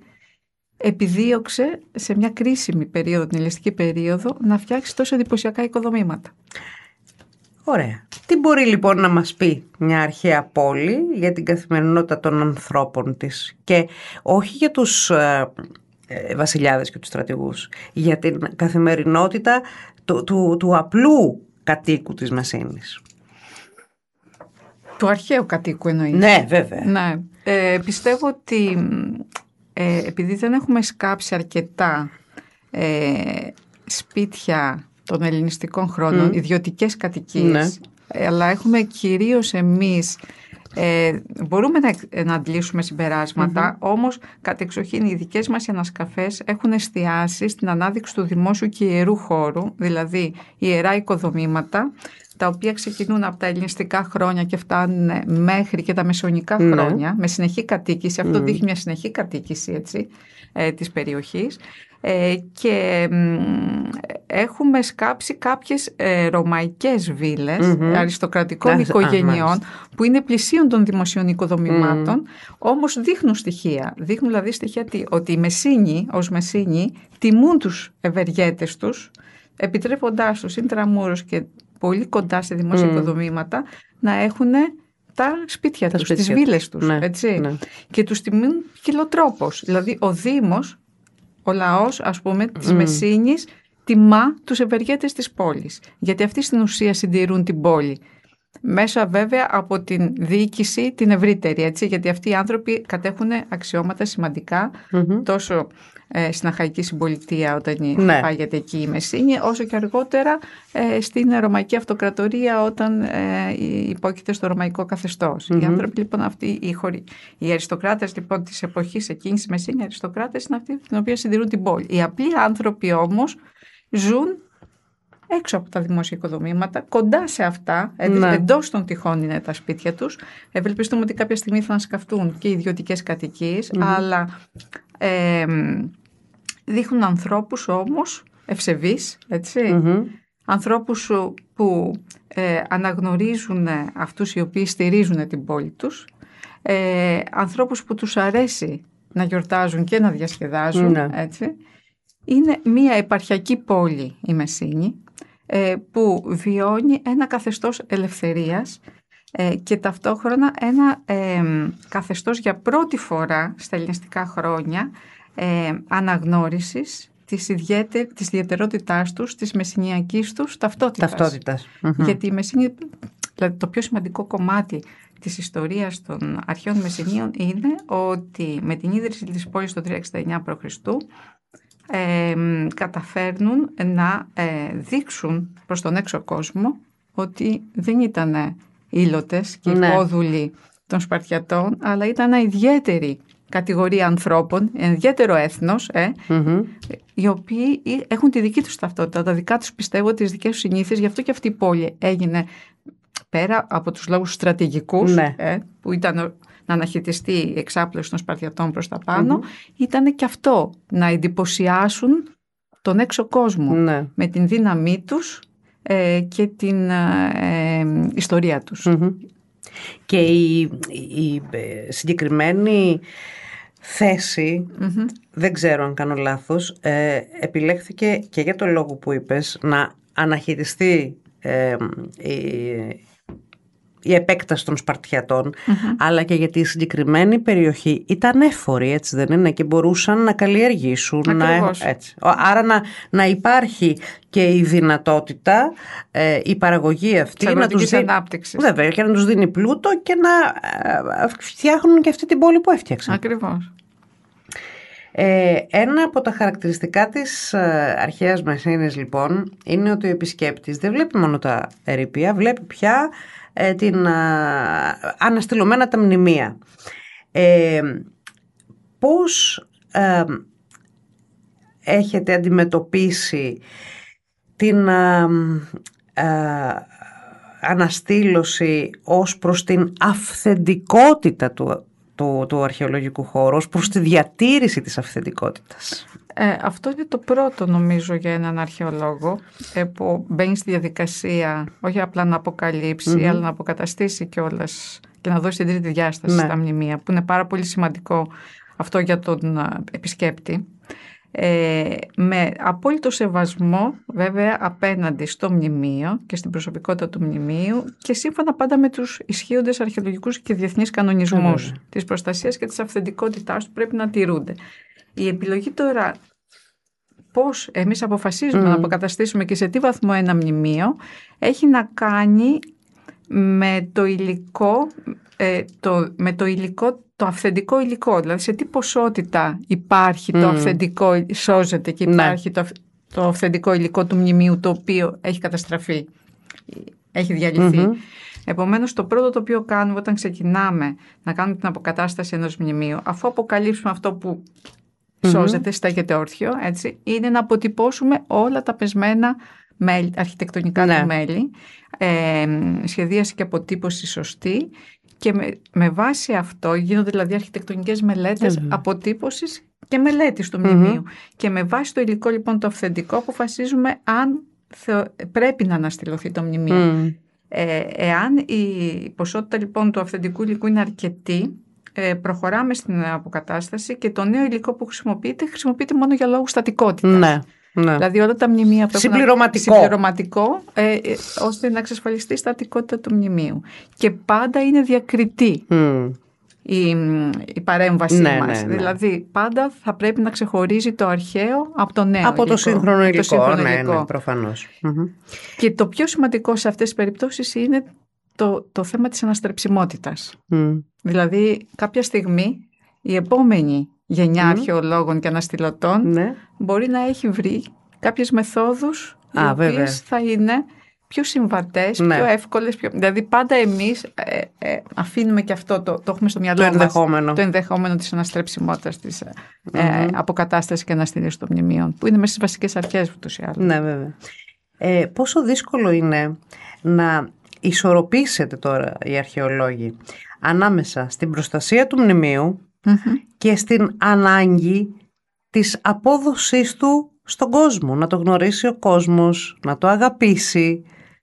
επιδίωξε σε μια κρίσιμη περίοδο, την ελληνιστική περίοδο, να φτιάξει τόσο εντυπωσιακά οικοδομήματα. Ωραία. Τι μπορεί λοιπόν να μας πει μια αρχαία πόλη για την καθημερινότητα των ανθρώπων της, και όχι για τους ε, ε, βασιλιάδες και τους στρατηγούς, για την καθημερινότητα του, του, του απλού κατοίκου της Μεσίνης? Του αρχαίου κατοίκου εννοείς? Ναι, βέβαια. Ναι. Ε, πιστεύω ότι ε, επειδή δεν έχουμε σκάψει αρκετά ε, σπίτια των ελληνιστικών χρόνων, mm. ιδιωτικές κατοικίες, ναι. ε, αλλά έχουμε κυρίως εμείς, ε, μπορούμε να, να αντλήσουμε συμπεράσματα, mm-hmm. όμως κατεξοχήν οι δικές μας ανασκαφές έχουν εστιάσει στην ανάδειξη του δημόσιου και ιερού χώρου, δηλαδή ιερά οικοδομήματα, τα οποία ξεκινούν από τα ελληνιστικά χρόνια και φτάνουν μέχρι και τα μεσαιωνικά mm. χρόνια, με συνεχή κατοίκηση. Αυτό mm. δείχνει μια συνεχή κατοίκηση, έτσι, ε, της περιοχής. Ε, και ε, έχουμε σκάψει κάποιες ε, ρωμαϊκές βίλες mm-hmm. αριστοκρατικών ah, οικογενειών ah, που είναι πλησίων των δημοσίων οικοδομημάτων, mm. όμως δείχνουν στοιχεία. Δείχνουν δηλαδή στοιχεία τι? Ότι οι Μεσίνοι ως Μεσίνοι τιμούν τους ευεργέτες τους, επιτρέποντάς τους intramurus και πολύ κοντά σε δημόσια mm. οικοδομήματα να έχουν τα σπίτια τα τους, σπίτια. τις βίλες τους, ναι, έτσι. Ναι. Και τους τιμούν ποικιλοτρόπως. Δηλαδή ο Δήμος, ο λαός, ας πούμε, της mm. Μεσίνης τιμά τους ευεργέτες της πόλης. Γιατί αυτοί στην ουσία συντηρούν την πόλη. Μέσα βέβαια από την διοίκηση την ευρύτερη, έτσι, γιατί αυτοί οι άνθρωποι κατέχουν αξιώματα σημαντικά mm-hmm. τόσο ε, στην Αχαϊκή Συμπολιτεία όταν ναι. πάγεται εκεί η Μεσίνη, όσο και αργότερα ε, στην Ρωμαϊκή Αυτοκρατορία όταν ε, υπόκειται στο ρωμαϊκό καθεστώς. Mm-hmm. Οι άνθρωποι λοιπόν αυτοί, οι, χωρι... οι αριστοκράτες λοιπόν της εποχής εκείνης της Μεσίνη, οι αριστοκράτες είναι αυτοί την οποία συντηρούν την πόλη. Οι απλοί άνθρωποι όμως ζουν έξω από τα δημόσια οικοδομήματα, κοντά σε αυτά, ναι. εντός των τυχών είναι τα σπίτια τους. Ευελπιστούμε ότι κάποια στιγμή θα ανασκαφτούν και ιδιωτικές κατοικίες, mm-hmm. αλλά ε, δείχνουν ανθρώπους όμως ευσεβείς, έτσι, mm-hmm. ανθρώπους που ε, αναγνωρίζουν αυτούς οι οποίοι στηρίζουν την πόλη τους, ε, ανθρώπους που τους αρέσει να γιορτάζουν και να διασκεδάζουν, mm-hmm. έτσι. Είναι μια επαρχιακή πόλη η Μεσίνη, που βιώνει ένα καθεστώς ελευθερίας, ε, και ταυτόχρονα ένα ε, καθεστώς για πρώτη φορά στα ελληνιστικά χρόνια ε, αναγνώρισης της, ιδιαίτερ, της ιδιαιτερότητάς τους, της μεσηνιακής τους ταυτότητας. Ταυτότητας. Γιατί η Μεσσηνία, δηλαδή το πιο σημαντικό κομμάτι της ιστορίας των αρχαίων Μεσσηνίων είναι ότι με την ίδρυση της πόλης το τριακόσια εξήντα εννιά π.Χ. Ε, καταφέρνουν να ε, δείξουν προς τον έξω κόσμο ότι δεν ήταν ήλωτες και ναι. υπόδουλοι των Σπαρτιατών, αλλά ήταν μια ιδιαίτερη κατηγορία ανθρώπων, ένα ιδιαίτερο έθνος, ε, mm-hmm. οι οποίοι έχουν τη δική τους ταυτότητα, τα δικά τους πιστεύω, τις δικές τους συνήθειες. Γι' αυτό και αυτή η πόλη έγινε, πέρα από τους λόγους στρατηγικούς, ναι. ε, που ήταν να αναχαιτιστεί η εξάπλωση των Σπαρτιατών προς τα πάνω, mm-hmm. ήταν και αυτό, να εντυπωσιάσουν τον έξω κόσμο ναι. με την δύναμή τους ε, και την ε, ε, ιστορία τους. Mm-hmm. Και η, η συγκεκριμένη θέση, mm-hmm. δεν ξέρω αν κάνω λάθος, ε, επιλέχθηκε και για το λόγο που είπες, να αναχαιτιστεί ε, η, η επέκταση των Σπαρτιατών, mm-hmm. αλλά και γιατί η συγκεκριμένη περιοχή ήταν έφορη, έτσι δεν είναι, και μπορούσαν να καλλιεργήσουν. Να, έτσι. Άρα να, να υπάρχει και η δυνατότητα, ε, η παραγωγή αυτή να τους δίνει, βέβαια, και να τους δίνει πλούτο και να ε, φτιάχνουν και αυτή την πόλη που έφτιαξαν. Ακριβώς. Ε, ένα από τα χαρακτηριστικά της ε, αρχαίας Μεσίνης λοιπόν είναι ότι ο επισκέπτης δεν βλέπει μόνο τα ερείπια, βλέπει πια ε, την ε, αναστηλωμένα τα μνημεία. Ε, πώς ε, έχετε αντιμετωπίσει την ε, ε, αναστήλωση ως προς την αυθεντικότητα του Του, του αρχαιολογικού χώρου, ως προς τη διατήρηση της αυθεντικότητας? Ε, αυτό είναι το πρώτο νομίζω για έναν αρχαιολόγο, ε, που μπαίνει στη διαδικασία όχι απλά να αποκαλύψει, mm-hmm. αλλά να αποκαταστήσει κιόλας και να δώσει την τρίτη διάσταση ναι. στα μνημεία, που είναι πάρα πολύ σημαντικό αυτό για τον επισκέπτη. Ε, με απόλυτο σεβασμό βέβαια απέναντι στο μνημείο και στην προσωπικότητα του μνημείου και σύμφωνα πάντα με τους ισχύοντες αρχαιολογικούς και διεθνείς κανονισμούς mm. της προστασίας και της αυθεντικότητάς του πρέπει να τηρούνται. Η επιλογή τώρα πώς εμείς αποφασίζουμε mm. να αποκαταστήσουμε και σε τι βαθμό ένα μνημείο έχει να κάνει με το υλικό, ε, το, με το υλικό το αυθεντικό υλικό, δηλαδή σε τι ποσότητα υπάρχει mm. το αυθεντικό, σώζεται και υπάρχει ναι. το, το αυθεντικό υλικό του μνημείου το οποίο έχει καταστραφεί, έχει διαλυθεί. Mm-hmm. Επομένως το πρώτο το οποίο κάνουμε όταν ξεκινάμε να κάνουμε την αποκατάσταση ενός μνημείου, αφού αποκαλύψουμε αυτό που mm-hmm. σώζεται, στέκεται όρθιο, έτσι, είναι να αποτυπώσουμε όλα τα πεσμένα μέλη, αρχιτεκτονικά ναι. του μέλη, ε, σχεδίαση και αποτύπωση σωστή. Και με, με βάση αυτό γίνονται δηλαδή αρχιτεκτονικές μελέτες mm-hmm. αποτύπωσης και μελέτης του μνημείου. Mm-hmm. Και με βάση το υλικό λοιπόν το αυθεντικό αποφασίζουμε αν θεω, πρέπει να αναστηλωθεί το μνημείο. Mm. Ε, εάν η ποσότητα λοιπόν του αυθεντικού υλικού είναι αρκετή, ε, προχωράμε στην αποκατάσταση και το νέο υλικό που χρησιμοποιείται χρησιμοποιείται μόνο για λόγους στατικότητας. Ναι. Ναι. Δηλαδή όλα τα μνημεία πρέπει συμπληρωματικό, να... συμπληρωματικό ε, ε, ώστε να εξασφαλιστεί η στατικότητα του μνημείου. Και πάντα είναι διακριτή mm. η, η παρέμβασή ναι, μας. Ναι, ναι. Δηλαδή πάντα θα πρέπει να ξεχωρίζει το αρχαίο από το νέο από υλικό. Το σύγχρονο υλικό, το σύγχρονο ναι, υλικό. Ναι, προφανώς. Και το πιο σημαντικό σε αυτές τις περιπτώσεις είναι το, το θέμα της αναστρεψιμότητας. Mm. Δηλαδή κάποια στιγμή η επόμενη γενιά mm. αρχαιολόγων και αναστηλωτών ναι. μπορεί να έχει βρει κάποιες μεθόδους Α, οι οποίες βέβαια. θα είναι πιο συμβατές, ναι. πιο εύκολες. Πιο... Δηλαδή πάντα εμείς ε, ε, αφήνουμε και αυτό, το, το έχουμε στο μυαλό το μας, ενδεχόμενο. το ενδεχόμενο της αναστρεψιμότητας, της mm-hmm. ε, αποκατάστασης και αναστήλωσης των μνημείων, που είναι μέσα στις βασικές αρχές ούτως ή άλλως. Ναι, βέβαια. Ε, πόσο δύσκολο είναι να ισορροπήσετε τώρα οι αρχαιολόγοι ανάμεσα στην προστασία του μνημείου Mm-hmm. και στην ανάγκη της απόδοσής του στον κόσμο, να το γνωρίσει ο κόσμος, να το αγαπήσει.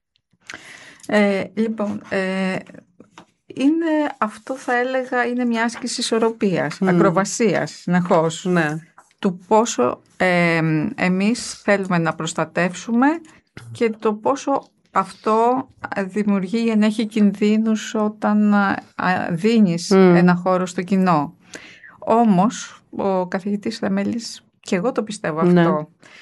Ε, λοιπόν, ε, είναι, αυτό θα έλεγα είναι μια άσκηση ισορροπίας, mm. ακροβασίας συνεχώς, ναι. του πόσο ε, εμείς θέλουμε να προστατεύσουμε και το πόσο αυτό δημιουργεί, ενέχει κινδύνους όταν δίνεις mm. ένα χώρο στο κοινό. Όμως, ο καθηγητής Θεμέλης, και εγώ το πιστεύω αυτό, ναι.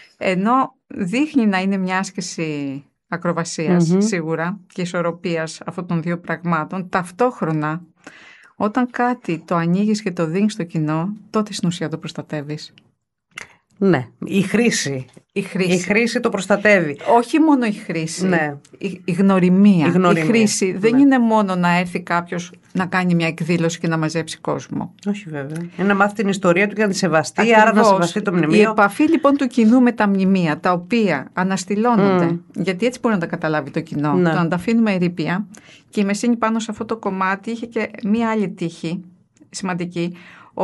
ενώ δείχνει να είναι μια άσκηση ακροβασίας mm-hmm. σίγουρα και ισορροπίας αυτών των δύο πραγμάτων, ταυτόχρονα όταν κάτι το ανοίγεις και το δίνεις στο κοινό, τότε στην ουσία το προστατεύεις. Ναι, η χρήση. Η χρήση. Η χρήση το προστατεύει. Όχι μόνο η χρήση, ναι. η, η, γνωριμία. η γνωριμία. Η χρήση ναι. δεν είναι μόνο να έρθει κάποιος να κάνει μια εκδήλωση και να μαζέψει κόσμο. Όχι βέβαια. Είναι να μάθει την ιστορία του και να τη σεβαστεί, ακριβώς. Άρα να σεβαστεί το μνημείο. Η επαφή λοιπόν του κοινού με τα μνημεία, τα οποία αναστηλώνονται, mm. γιατί έτσι μπορεί να τα καταλάβει το κοινό, ναι. το να τα αφήνουμε ερείπια. Και η Μεσίνη πάνω σε αυτό το κομμάτι είχε και μία άλλη τύχη σημαντική,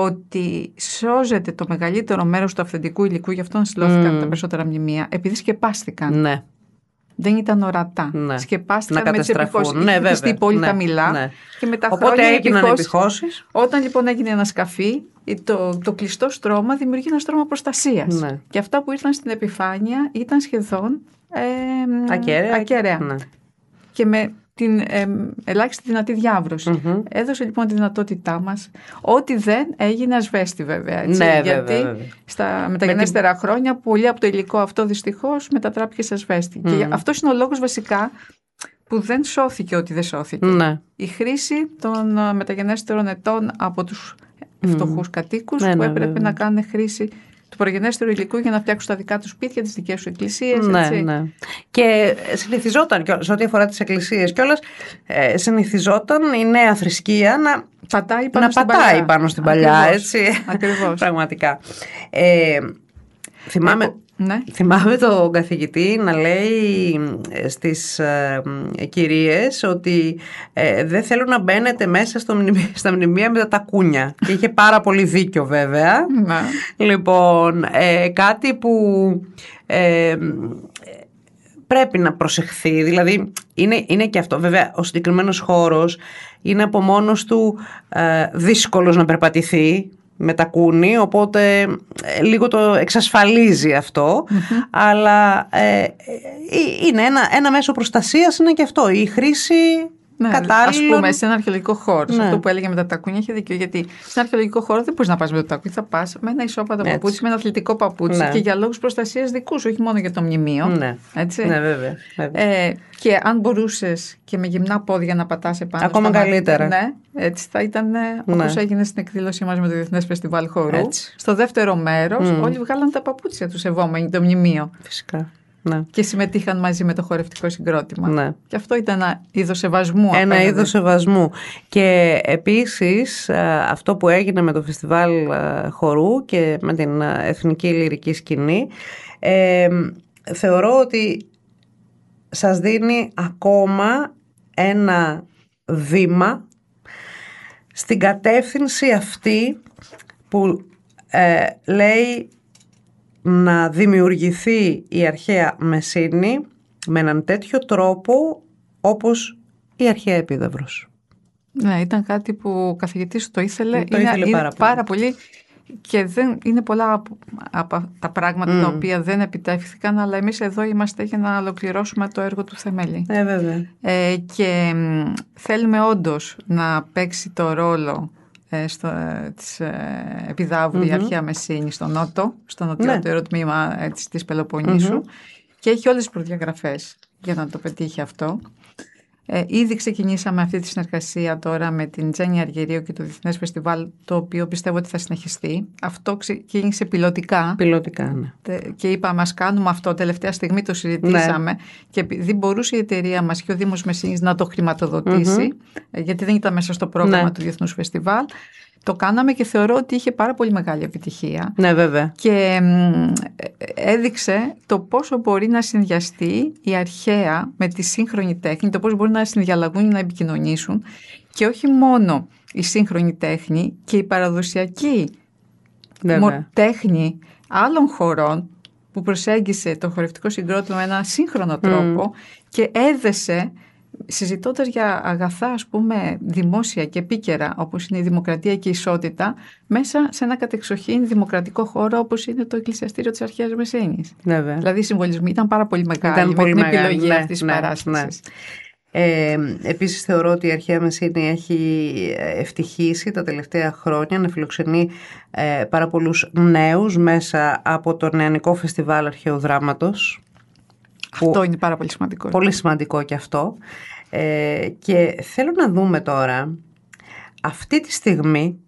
ότι σώζεται το μεγαλύτερο μέρος του αυθεντικού υλικού, γι' αυτό αναστηλώθηκαν mm. τα περισσότερα μνημεία, επειδή σκεπάστηκαν. Ναι. Δεν ήταν ορατά. Ναι. Σκεπάστηκαν με τις επιχώσεις. Ναι, είχε χτιστεί πολύ ναι, τα μιλά. Ναι. Και με τα Οπότε χρόνια έγιναν επιχώσεις. Όταν λοιπόν έγινε ένα σκαφί, το, το κλειστό στρώμα δημιουργεί ένα στρώμα προστασίας. Ναι. Και αυτά που ήρθαν στην επιφάνεια ήταν σχεδόν ε, ακέραια. ακέραια. Ναι. Και με την ε, ελάχιστη δυνατή διάβρωση. Mm-hmm. Έδωσε λοιπόν τη δυνατότητά μας. Ό,τι δεν έγινε ασβέστη βέβαια. Έτσι, ναι, γιατί βέβαια, βέβαια. στα μεταγενέστερα την... χρόνια πολύ από το υλικό αυτό δυστυχώς μετατράπηκε σε ασβέστη. Mm-hmm. Και αυτός είναι ο λόγος βασικά που δεν σώθηκε ότι δεν σώθηκε. Ναι. Η χρήση των μεταγενέστερων ετών από τους φτωχούς mm. κατοίκους ναι, που ναι, έπρεπε βέβαια. να κάνουν χρήση του προγενέστερου υλικού για να φτιάξουν τα δικά τους σπίτια, τις δικές τους εκκλησίες. Ναι, έτσι. ναι. Και συνηθιζόταν, σε ό,τι αφορά τις εκκλησίες κιόλας, ε, συνηθιζόταν η νέα θρησκεία να πατάει πάνω, να στην, πατάει παλιά. πάνω στην παλιά. Ακριβώς. Έτσι. Ακριβώς. Πραγματικά. Ε, θυμάμαι, Εγώ, ναι. θυμάμαι τον καθηγητή να λέει στις ε, κυρίες ότι ε, δεν θέλω να μπαίνετε μέσα στο μνημεία, στα μνημεία με τα τακούνια. Και είχε πάρα πολύ δίκιο βέβαια. Ναι. Λοιπόν, ε, κάτι που ε, πρέπει να προσεχθεί. Δηλαδή είναι, είναι και αυτό. Βέβαια ο συγκεκριμένος χώρος είναι από μόνος του ε, δύσκολος να περπατηθεί με τακούνι, οπότε ε, λίγο το εξασφαλίζει αυτό, mm-hmm. αλλά ε, ε, είναι ένα, ένα μέσο προστασίας, είναι και αυτό, η χρήση ναι, κατάλληλων. Ας πούμε, σε ένα αρχαιολογικό χώρο, ναι. σε αυτό που έλεγε με τα τακούνια, έχει δίκιο. Γιατί σε ένα αρχαιολογικό χώρο δεν μπορείς να πας με το τακούνι, θα πας με ένα ισόπαδο παπούτσι, με ένα αθλητικό παπούτσι ναι. και για λόγους προστασίας δικούς, όχι μόνο για το μνημείο. Ναι, έτσι. ναι βέβαια. βέβαια. Ε, και αν μπορούσες και με γυμνά πόδια να πατάς επάνω. Ακόμα καλύτερα. Ναι, έτσι θα ήταν ναι. όπως έγινε στην εκδήλωσή μας με το Διεθνές Φεστιβάλ Χορού. Έτσι. Στο δεύτερο μέρος, mm. όλοι βγάλαν τα παπούτσια τους σεβόμενοι το μνημείο. Φυσικά. Ναι. Και συμμετείχαν μαζί με το χορευτικό συγκρότημα. Ναι. Και αυτό ήταν ένα είδος σεβασμού. Ένα απέναντι. είδος σεβασμού. Και επίσης αυτό που έγινε με το φεστιβάλ χορού και με την εθνική λυρική σκηνή, ε, θεωρώ ότι σας δίνει ακόμα ένα βήμα στην κατεύθυνση αυτή που ε, λέει να δημιουργηθεί η αρχαία Μεσίνη με έναν τέτοιο τρόπο όπως η αρχαία Επίδαυρος. Ναι, ήταν κάτι που ο καθηγητής το ήθελε, το είναι, ήθελε είναι πάρα, πάρα πολύ. πολύ και δεν, είναι πολλά από, από τα πράγματα mm. τα οποία δεν επιτεύχθηκαν, αλλά εμείς εδώ είμαστε για να ολοκληρώσουμε το έργο του Θεμέλη. Ε, βέβαια. Ε, και μ, θέλουμε όντως να παίξει το ρόλο ε, στο, ε, της ε, Επιδαύρου, mm-hmm. η αρχαία Μεσίνη στο νότο, στο νοτιότερο ναι. τμήμα ε, της, της Πελοποννήσου mm-hmm. και έχει όλες τις προδιαγραφές για να το πετύχει αυτό. Ε, ήδη ξεκινήσαμε αυτή τη συνεργασία τώρα με την Τζέννη Αργυρίου και το Διεθνές Φεστιβάλ, το οποίο πιστεύω ότι θα συνεχιστεί. Αυτό ξεκίνησε πιλωτικά. Πιλωτικά, ναι. Και είπαμε, ας κάνουμε αυτό. Τελευταία στιγμή το συζητήσαμε. Ναι. Και επειδή μπορούσε η εταιρεία μας και ο Δήμος Μεσίνης να το χρηματοδοτήσει, mm-hmm. γιατί δεν ήταν μέσα στο πρόγραμμα ναι. του Διεθνούς Φεστιβάλ, το κάναμε και θεωρώ ότι είχε πάρα πολύ μεγάλη επιτυχία. Ναι, βέβαια. Και έδειξε το πόσο μπορεί να συνδυαστεί η αρχαία με τη σύγχρονη τέχνη, το πόσο μπορεί να συνδιαλλαγούν ή να επικοινωνήσουν. Και όχι μόνο η σύγχρονη τέχνη και η παραδοσιακή τέχνη άλλων χωρών που προσέγγισε το χορευτικό συγκρότημα με έναν σύγχρονο τρόπο mm. και έδεσε συζητώντας για αγαθά, ας πούμε, δημόσια και επίκαιρα, όπως είναι η δημοκρατία και η ισότητα, μέσα σε ένα κατεξοχήν δημοκρατικό χώρο όπως είναι το εκκλησιαστήριο της Αρχαίας Μεσίνης. Βέβαια. Δηλαδή οι συμβολισμοί ήταν πάρα πολύ μεγάλοι με πολύ την μεγάλη, επιλογή ναι, αυτής της ναι, παράστασης. Ναι. Ε, επίσης θεωρώ ότι η Αρχαία Μεσίνη έχει ευτυχήσει τα τελευταία χρόνια να φιλοξενεί ε, πάρα πολλούς νέους μέσα από το Νεανικό Φεστιβάλ Αρχαίου Δράματος. Αυτό είναι πάρα πολύ σημαντικό. Πολύ σημαντικό και αυτό. Ε, και θέλω να δούμε τώρα αυτή τη στιγμή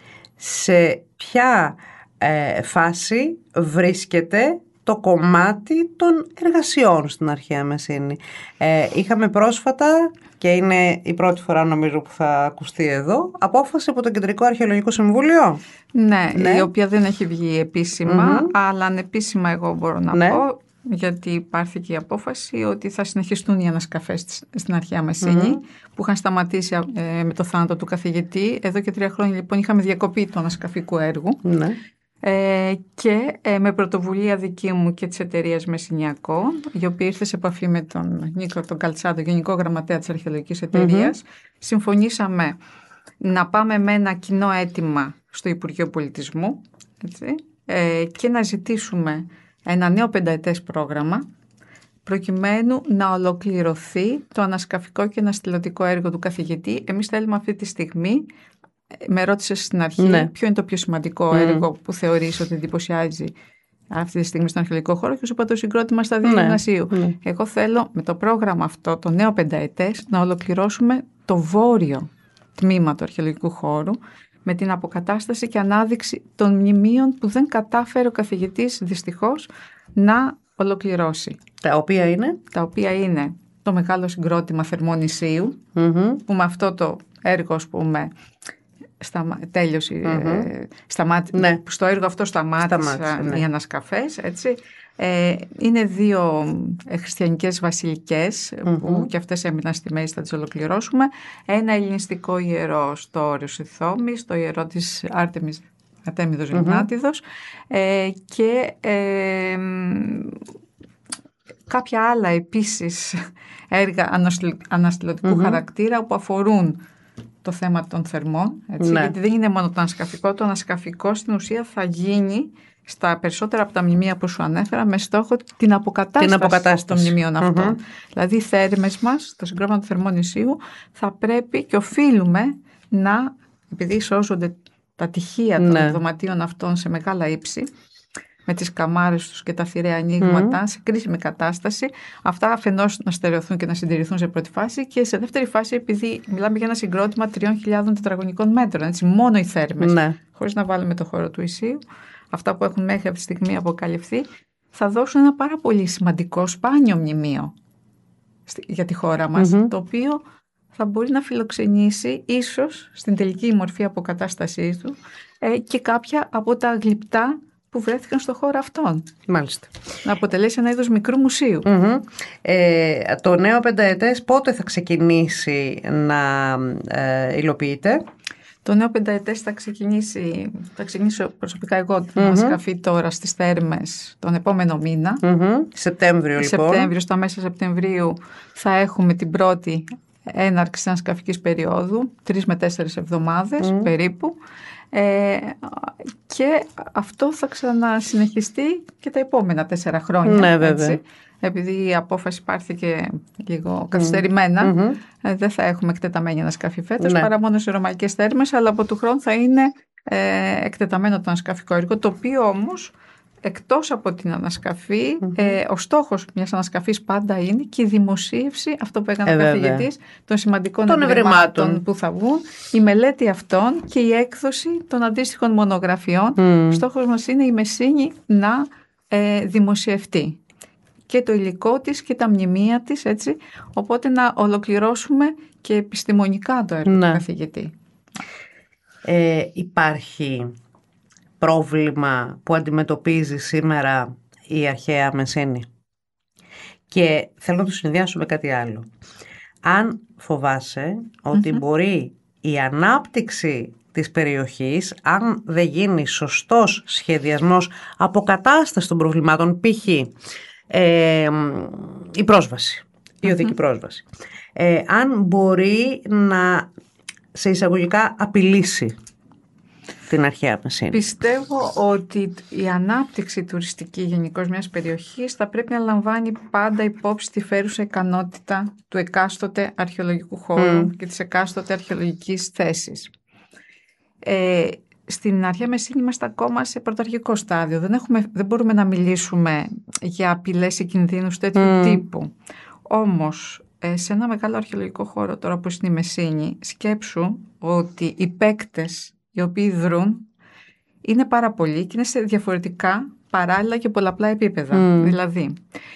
σε ποια ε, φάση βρίσκεται το κομμάτι των εργασιών στην Αρχαία Μεσίνη. Ε, είχαμε πρόσφατα, και είναι η πρώτη φορά νομίζω που θα ακουστεί εδώ, απόφαση από το Κεντρικό Αρχαιολογικό Συμβούλιο. Ναι, ναι. η οποία δεν έχει βγει επίσημα, Mm-hmm. αλλά ανεπίσημα εγώ μπορώ να ναι. πω, γιατί υπάρχει και η απόφαση ότι θα συνεχιστούν οι ανασκαφές στην Αρχαία Μεσίνη, mm-hmm. που είχαν σταματήσει ε, με το θάνατο του καθηγητή. Εδώ και τρία χρόνια λοιπόν είχαμε διακοπή του ανασκαφικού έργου. Ναι. Ε, και ε, με πρωτοβουλία δική μου και της εταιρείας Μεσσηνιακό, η οποία ήρθε σε επαφή με τον Νίκο τον Καλτσάδο, Γενικό Γραμματέα της Αρχαιολογικής Εταιρείας, mm-hmm. συμφωνήσαμε να πάμε με ένα κοινό αίτημα στο Υπουργείο Πολιτισμού, έτσι, ε, και να ζητήσουμε ένα νέο πενταετές πρόγραμμα προκειμένου να ολοκληρωθεί το ανασκαφικό και αναστηλωτικό έργο του καθηγητή. Εμείς θέλουμε αυτή τη στιγμή, με ρώτησε στην αρχή, ναι. ποιο είναι το πιο σημαντικό mm. έργο που θεωρείς ότι εντυπωσιάζει αυτή τη στιγμή στον αρχαιολογικό χώρο, και σου είπα το συγκρότημα στα δύο γυμνασίου. Ναι. Ναι. Εγώ θέλω με το πρόγραμμα αυτό, το νέο πενταετές, να ολοκληρώσουμε το βόρειο τμήμα του αρχαιολογικού χώρου με την αποκατάσταση και ανάδειξη των μνημείων που δεν κατάφερε ο καθηγητής δυστυχώς να ολοκληρώσει. Τα οποία είναι? Τα οποία είναι το μεγάλο συγκρότημα Θερμονησίου, mm-hmm. που με αυτό το έργο, ας πούμε, Σταμα... τέλειωσε, mm-hmm. ε, σταμάτη... ναι. στο έργο αυτό σταμάτησαν ναι. οι ανασκαφές, έτσι. Ε, είναι δύο ε, χριστιανικές βασιλικές mm-hmm. που και αυτές έμειναν στη μέση, θα τις ολοκληρώσουμε. Ένα ελληνιστικό ιερό στο Όριος Ιθόμης, το ιερό της Άρτεμις Ατέμιδος mm-hmm. Λιμνάτιδος, ε, και ε, κάποια άλλα επίσης έργα αναστηλωτικού mm-hmm. χαρακτήρα που αφορούν το θέμα των θερμών, έτσι, ναι. γιατί δεν είναι μόνο το ανασκαφικό. Το ανασκαφικό στην ουσία θα γίνει στα περισσότερα από τα μνημεία που σου ανέφερα με στόχο την αποκατάσταση, την αποκατάσταση. των μνημείων αυτών. Mm-hmm. Δηλαδή οι θέρμες μας, το συγκρότημα του Θερμονησίου, θα πρέπει και οφείλουμε να, επειδή σώζονται τα τυχεία των ναι. δωματίων αυτών σε μεγάλα ύψη, με τις καμάρες τους και τα θηρέα ανοίγματα, mm. σε κρίσιμη κατάσταση. Αυτά αφενός να στερεωθούν και να συντηρηθούν σε πρώτη φάση, και σε δεύτερη φάση, επειδή μιλάμε για ένα συγκρότημα τριών χιλιάδων τετραγωνικών μέτρων, έτσι, μόνο οι θέρμες, ναι. χωρίς να βάλουμε το χώρο του Ισίου, αυτά που έχουν μέχρι αυτή τη στιγμή αποκαλυφθεί, θα δώσουν ένα πάρα πολύ σημαντικό σπάνιο μνημείο για τη χώρα μας, mm-hmm. το οποίο θα μπορεί να φιλοξενήσει ίσως στην τελική μορφή αποκατάστασής του ε, και κάποια από τα γλυπτά που βρέθηκαν στο χώρο αυτόν. Μάλιστα. Να αποτελέσει ένα είδος μικρού μουσείου. Mm-hmm. Ε, το νέο πενταετές πότε θα ξεκινήσει να ε, υλοποιείται? Το νέο πενταετές θα ξεκινήσει, θα ξεκινήσω προσωπικά εγώ την mm-hmm. ανασκαφή τώρα στις Θέρμες τον επόμενο μήνα. Mm-hmm. Σεπτέμβριο λοιπόν. Σεπτέμβριο, στα μέσα Σεπτεμβρίου θα έχουμε την πρώτη έναρξη ανασκαφικής περίοδου, τρεις με τέσσερις εβδομάδες mm. περίπου. Ε, και αυτό θα ξανασυνεχιστεί και τα επόμενα τέσσερα χρόνια. Ναι, βέβαια. Έτσι. Επειδή η απόφαση πάρθηκε λίγο καθυστερημένα, mm-hmm. ε, δεν θα έχουμε εκτεταμένη ανασκαφή φέτος, ναι. παρά μόνο σε ρωμαϊκές θέρμες, αλλά από του χρόνου θα είναι ε, εκτεταμένο το ανασκαφικό έργο, το οποίο όμως, εκτός από την ανασκαφή, mm-hmm. ε, ο στόχος μιας ανασκαφής πάντα είναι και η δημοσίευση, αυτό που έκανε ε, ο καθηγητής, των σημαντικών ευρημάτων που θα βγουν, η μελέτη αυτών και η έκδοση των αντίστοιχων μονογραφιών. Mm. Στόχος μας είναι η Μεσίνη να ε, δημοσιευτεί. Και το υλικό της και τα μνημεία της, έτσι, οπότε να ολοκληρώσουμε και επιστημονικά το έργο ναι. του καθηγητή. Ε, υπάρχει πρόβλημα που αντιμετωπίζει σήμερα η Αρχαία Μεσίνη? Και θέλω να το συνδυάσω με κάτι άλλο. Αν φοβάσαι ότι mm-hmm. μπορεί η ανάπτυξη της περιοχής, αν δεν γίνει σωστός σχεδιασμός αποκατάσταση των προβλημάτων, π.χ. Ε, η πρόσβαση, η οδική mm-hmm. πρόσβαση. Ε, αν μπορεί να, σε εισαγωγικά, απειλήσει την αρχαία Μεσίνη. Πιστεύω ότι η ανάπτυξη τουριστική γενικώς μιας περιοχής θα πρέπει να λαμβάνει πάντα υπόψη τη φέρουσα ικανότητα του εκάστοτε αρχαιολογικού χώρου mm. και της εκάστοτε αρχαιολογικής θέσης. Ε, στην αρχαία Μεσίνη είμαστε ακόμα σε πρωταρχικό στάδιο. Δεν, έχουμε, δεν μπορούμε να μιλήσουμε για απειλές ή κινδύνους τέτοιου mm. τύπου. Όμως, σε ένα μεγάλο αρχαιολογικό χώρο τώρα που είναι η Μεσίνη, σκέψου ότι οι παίκτες οι οποίοι δρούν είναι πάρα πολλοί και είναι σε διαφορετικά, παράλληλα και πολλαπλά επίπεδα. Mm. Δηλαδή,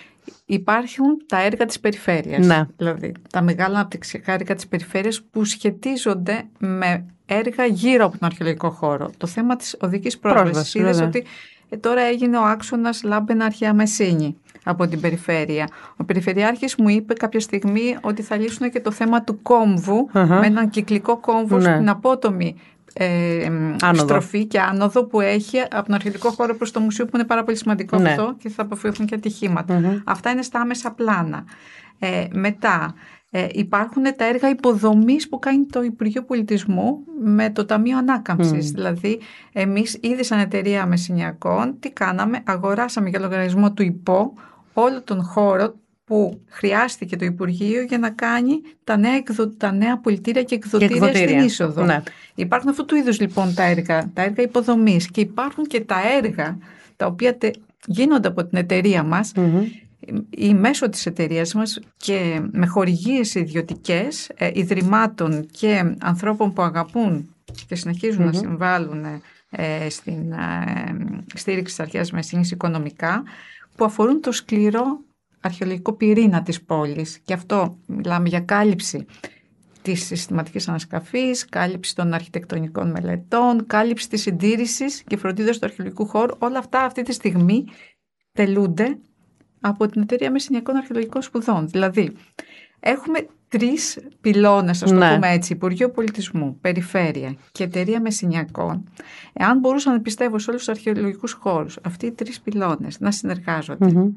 υπάρχουν τα έργα της περιφέρειας, ναι. δηλαδή τα μεγάλα αναπτυξιακά έργα της περιφέρειας που σχετίζονται με έργα γύρω από τον αρχαιολογικό χώρο. Το θέμα της οδικής πρόσβασης. Είδες ότι ε, τώρα έγινε ο άξονας Λάμπενα Αρχαία Μεσίνη από την περιφέρεια. Ο περιφερειάρχης μου είπε κάποια στιγμή ότι θα λύσουν και το θέμα του κόμβου uh-huh. με έναν κυκλικό κόμβο ναι. στην απότομη Ε, στροφή και άνοδο που έχει από τον αρχαιολογικό χώρο προς το μουσείο, που είναι πάρα πολύ σημαντικό ναι. αυτό και θα αποφύγουν και ατυχήματα. Mm-hmm. Αυτά είναι στα άμεσα πλάνα. Ε, μετά ε, υπάρχουν τα έργα υποδομής που κάνει το Υπουργείο Πολιτισμού με το Ταμείο Ανάκαμψης. Mm. Δηλαδή εμείς ήδη σαν εταιρεία Μεσσηνιακών τι κάναμε, αγοράσαμε για λογαριασμό του ΥΠΟ όλο τον χώρο που χρειάστηκε το Υπουργείο για να κάνει τα νέα, εκδο... τα νέα πολιτήρια και εκδοτήρια, και εκδοτήρια. στην είσοδο. Ναι. Υπάρχουν αυτού του είδους λοιπόν τα έργα, τα έργα υποδομής, και υπάρχουν και τα έργα τα οποία τε... γίνονται από την εταιρεία μας mm-hmm. ή μέσω της εταιρείας μας και με χορηγίες ιδιωτικές, ε, ιδρυμάτων και ανθρώπων που αγαπούν και συνεχίζουν mm-hmm. να συμβάλλουν ε, στην ε, στήριξη της αρχαίας Μεσίνης οικονομικά, που αφορούν το σκληρό αρχαιολογικό πυρήνα της πόλης. Και αυτό μιλάμε για κάλυψη της συστηματικής ανασκαφής, κάλυψη των αρχιτεκτονικών μελετών, κάλυψη της συντήρησης και φροντίδας του αρχαιολογικού χώρου. Όλα αυτά αυτή τη στιγμή τελούνται από την Εταιρεία Μεσσηνιακών Αρχαιολογικών Σπουδών. Δηλαδή, έχουμε τρεις πυλώνες, ας το ναι. πούμε έτσι, Υπουργείο Πολιτισμού, Περιφέρεια και Εταιρεία Μεσσηνιακών. Εάν μπορούσα να πιστεύω σε όλους τους αρχαιολογικούς χώρους αυτοί οι τρεις πυλώνες να συνεργάζονται mm-hmm.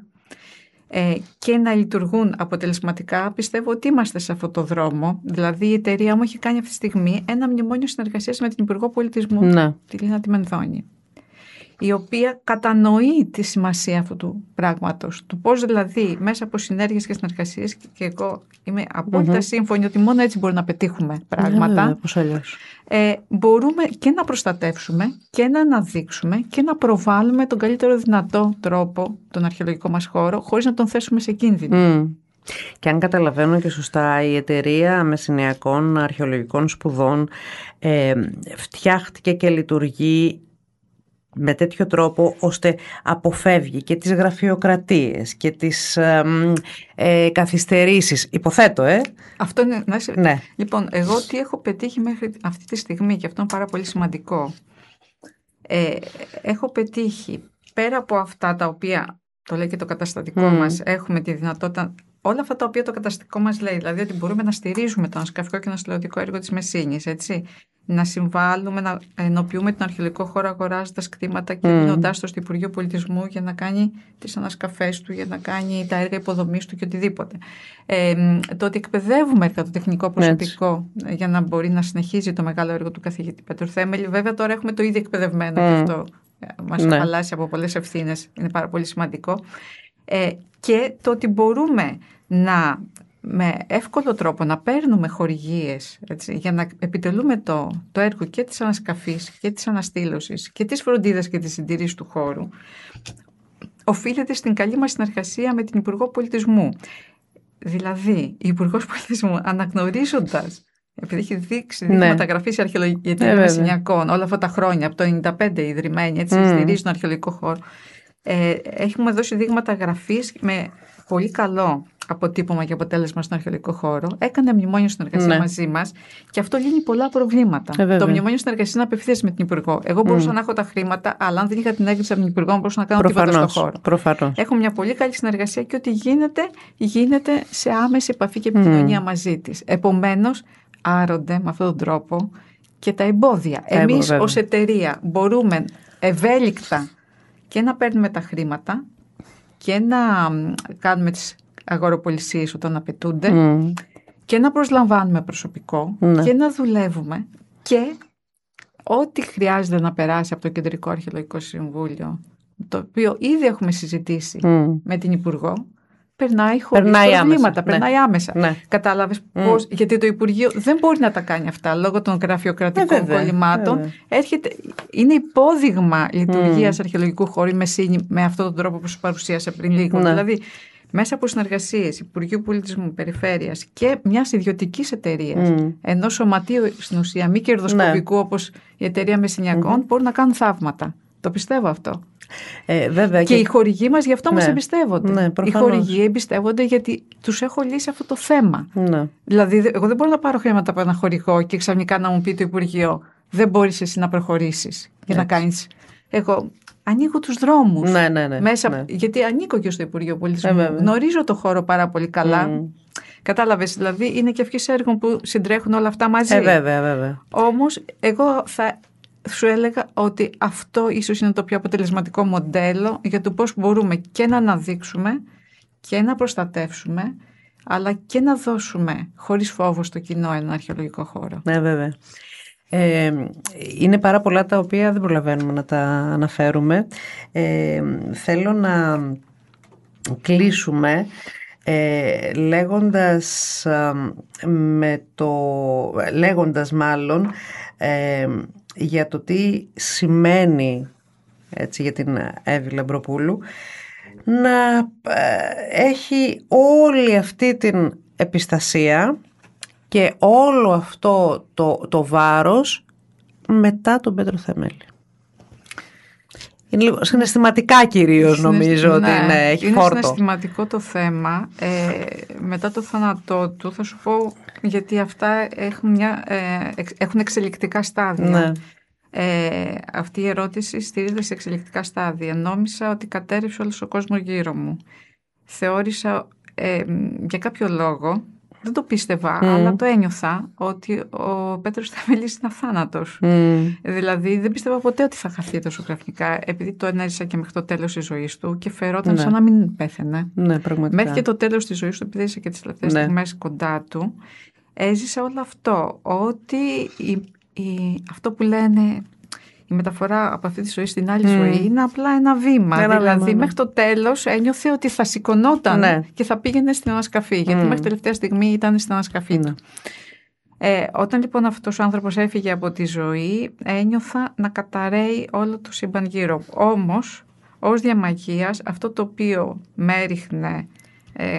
ε, και να λειτουργούν αποτελεσματικά, πιστεύω ότι είμαστε σε αυτό το δρόμο. Δηλαδή η εταιρεία μου έχει κάνει αυτή τη στιγμή ένα μνημόνιο συνεργασίας με την Υπουργό Πολιτισμού, ναι. τη Λίνα τη Μενδώνη, η οποία κατανοεί τη σημασία αυτού του πράγματος, του πώς δηλαδή μέσα από συνέργειες και συνεργασίες, και εγώ είμαι απόλυτα mm-hmm. σύμφωνη ότι μόνο έτσι μπορούμε να πετύχουμε πράγματα, yeah, ε, μπορούμε και να προστατεύσουμε και να αναδείξουμε και να προβάλλουμε τον καλύτερο δυνατό τρόπο τον αρχαιολογικό μας χώρο, χωρίς να τον θέσουμε σε κίνδυνο. Mm. Και αν καταλαβαίνω και σωστά, η Εταιρεία Μεσσηνιακών Αρχαιολογικών Σπουδών ε, φτιάχτηκε και λειτουργεί με τέτοιο τρόπο ώστε αποφεύγει και τις γραφειοκρατίες και τις ε, ε, καθυστερήσεις. Υποθέτω, ε. Αυτό είναι, να είσαι... ναι. Λοιπόν, εγώ τι έχω πετύχει μέχρι αυτή τη στιγμή, και αυτό είναι πάρα πολύ σημαντικό. Ε, έχω πετύχει, πέρα από αυτά τα οποία, το λέει και το καταστατικό mm. μας, έχουμε τη δυνατότητα, όλα αυτά τα οποία το καταστατικό μας λέει, δηλαδή ότι μπορούμε να στηρίζουμε το ανασκαφικό και αναστηλωτικό έργο της Μεσσήνης, έτσι, να συμβάλλουμε, να ενοποιούμε τον αρχαιολογικό χώρο αγοράζοντας κτήματα και mm. δίνοντάς το στο Υπουργείο Πολιτισμού για να κάνει τις ανασκαφές του, για να κάνει τα έργα υποδομής του και οτιδήποτε. Ε, το ότι εκπαιδεύουμε το τεχνικό προσωπικό έτσι. για να μπορεί να συνεχίζει το μεγάλο έργο του καθηγητή Πέτρου Θέμελη. Βέβαια τώρα έχουμε το ήδη εκπαιδευμένο mm. και αυτό μας ναι. χαλάσει από πολλές ευθύνες, είναι πάρα πολύ σημαντικό. Ε, και το ότι μπορούμε να με εύκολο τρόπο να παίρνουμε χορηγίες, έτσι, για να επιτελούμε το, το έργο και της ανασκαφής και της αναστήλωσης και της φροντίδας και της συντήρησης του χώρου, οφείλεται στην καλή μας συνεργασία με την Υπουργό Πολιτισμού. Δηλαδή, η Υπουργός Πολιτισμού, αναγνωρίζοντας, επειδή έχει δείξει δείγματα ναι. γραφής αρχαιολογική εταιρεία Μεσσηνιακών όλα αυτά τα χρόνια, από το ενενήντα πέντε ιδρυμένη, έτσι, mm. στηρίζει τον αρχαιολογικό χώρο, ε, έχουμε δώσει δείγματα γραφής με πολύ καλό αποτύπωμα και αποτέλεσμα στον αρχαιολογικό χώρο. Έκανε μνημόνιο συνεργασία ναι. μαζί μας και αυτό λύνει πολλά προβλήματα. Ε, το μνημόνιο συνεργασία είναι απευθείας με την Υπουργό. Εγώ μπορούσα mm. να έχω τα χρήματα, αλλά αν δεν είχα την έγκριση από την Υπουργό, μπορούσα να κάνω προφανώς, τίποτα στον χώρο. Προφανώς. Έχω μια πολύ καλή συνεργασία και ό,τι γίνεται, γίνεται σε άμεση επαφή και επικοινωνία mm. μαζί της. Επομένως, άρονται με αυτόν τον τρόπο και τα εμπόδια. Εμείς ως εταιρεία μπορούμε ευέλικτα και να παίρνουμε τα χρήματα και να κάνουμε τις αγοροπολισίες όταν απαιτούνται Mm. και να προσλαμβάνουμε προσωπικό Ναι. και να δουλεύουμε και ό,τι χρειάζεται να περάσει από το Κεντρικό Αρχαιολογικό Συμβούλιο, το οποίο ήδη έχουμε συζητήσει Mm. με την Υπουργό, περνάει χωρίς Περνάει προβλήματα, άμεσα, περνάει ναι. άμεσα. Ναι. Κατάλαβες Mm. πώς, γιατί το Υπουργείο δεν μπορεί να τα κάνει αυτά λόγω των γραφειοκρατικών Ε, βέβαια, κολλημάτων. βέβαια. Έρχεται, είναι υπόδειγμα λειτουργίας αρχαιολογικού χώρου η Μεσίνη με αυτόν τον τρόπο που σου παρουσίασα πριν λίγο. Ναι. Δηλαδή, μέσα από συνεργασίες Υπουργείου Πολιτισμού, Περιφέρειας και μιας ιδιωτικής εταιρείας, Mm. ενός σωματείου στην ουσία μη κερδοσκοπικού, Ναι. όπως η εταιρεία Μεσσηνιακών, μπορούν να κάνουν θαύματα. Το πιστεύω αυτό. Ε, βέβαια, Και, και οι χορηγοί μας γι' αυτό ναι. μας εμπιστεύονται. Ναι, οι προφανώς. χορηγοί εμπιστεύονται γιατί τους έχω λύσει αυτό το θέμα. Ναι. Δηλαδή, εγώ δεν μπορώ να πάρω χρήματα από ένα χορηγό και ξαφνικά να μου πει το Υπουργείο, δεν μπορείς εσύ να προχωρήσεις και να κάνεις. Εγώ ανοίγω τους δρόμους. Ναι, ναι, ναι, μέσα, ναι. γιατί ανήκω και στο Υπουργείο Πολιτισμού. Ε, βέβαια. Γνωρίζω το χώρο πάρα πολύ καλά. Mm. Κατάλαβες, δηλαδή είναι και ευχής έργων που συντρέχουν όλα αυτά μαζί. Ε, βέβαια, βέβαια. Όμως, εγώ θα σου έλεγα ότι αυτό ίσως είναι το πιο αποτελεσματικό μοντέλο για το πώς μπορούμε και να αναδείξουμε και να προστατεύσουμε, αλλά και να δώσουμε χωρίς φόβο στο κοινό ένα αρχαιολογικό χώρο. Ναι, βέβαια. Ε, είναι πάρα πολλά τα οποία δεν προλαβαίνουμε να τα αναφέρουμε. Ε, θέλω να κλείσουμε ε, λέγοντας, ε, με το, λέγοντας μάλλον ε, για το τι σημαίνει, έτσι, για την Εύη Λαμπροπούλου να ε, έχει όλη αυτή την επιστασία και όλο αυτό το, το βάρος μετά τον Πέτρο Θεμέλη. Είναι λίγο συναισθηματικά κυρίως νομίζω ναι, ότι είναι, έχει είναι φόρτο. Είναι συναισθηματικό το θέμα. Ε, μετά το θάνατό του θα σου πω γιατί αυτά έχουν, μια, ε, έχουν εξελικτικά στάδια. Ναι. Ε, αυτή η ερώτηση στηρίζεται σε εξελικτικά στάδια. Νόμισα ότι κατέρευσε όλος ο κόσμος γύρω μου. Θεώρησα ε, για κάποιο λόγο, δεν το πίστευα, mm. αλλά το ένιωθα ότι ο Πέτρος Θεμέλης είναι αθάνατος. Mm. Δηλαδή δεν πίστευα ποτέ ότι θα χαθεί τόσο γραφικά, επειδή το ενέζησα και μέχρι το τέλος της ζωής του και φερόταν ναι. σαν να μην πέθαινε. Ναι, πραγματικά. Μέχρι και το τέλος της ζωής του, επειδή έζησα και τις τελευταίες ναι. στιγμές κοντά του, έζησα όλο αυτό. Ότι η, η, αυτό που λένε η μεταφορά από αυτή τη ζωή στην άλλη mm. ζωή είναι απλά ένα βήμα. Ένα δηλαδή βήμα, ναι. μέχρι το τέλος ένιωθε ότι θα σηκωνόταν ναι. και θα πήγαινε στην ανασκαφή. Mm. Γιατί μέχρι τελευταία στιγμή ήταν στην ανασκαφή mm. του. Ε, όταν λοιπόν αυτός ο άνθρωπος έφυγε από τη ζωή, ένιωθα να καταραίει όλο το σύμπαν γύρω. Όμως, ως διαμαγείας, αυτό το οποίο με έριχνε ε,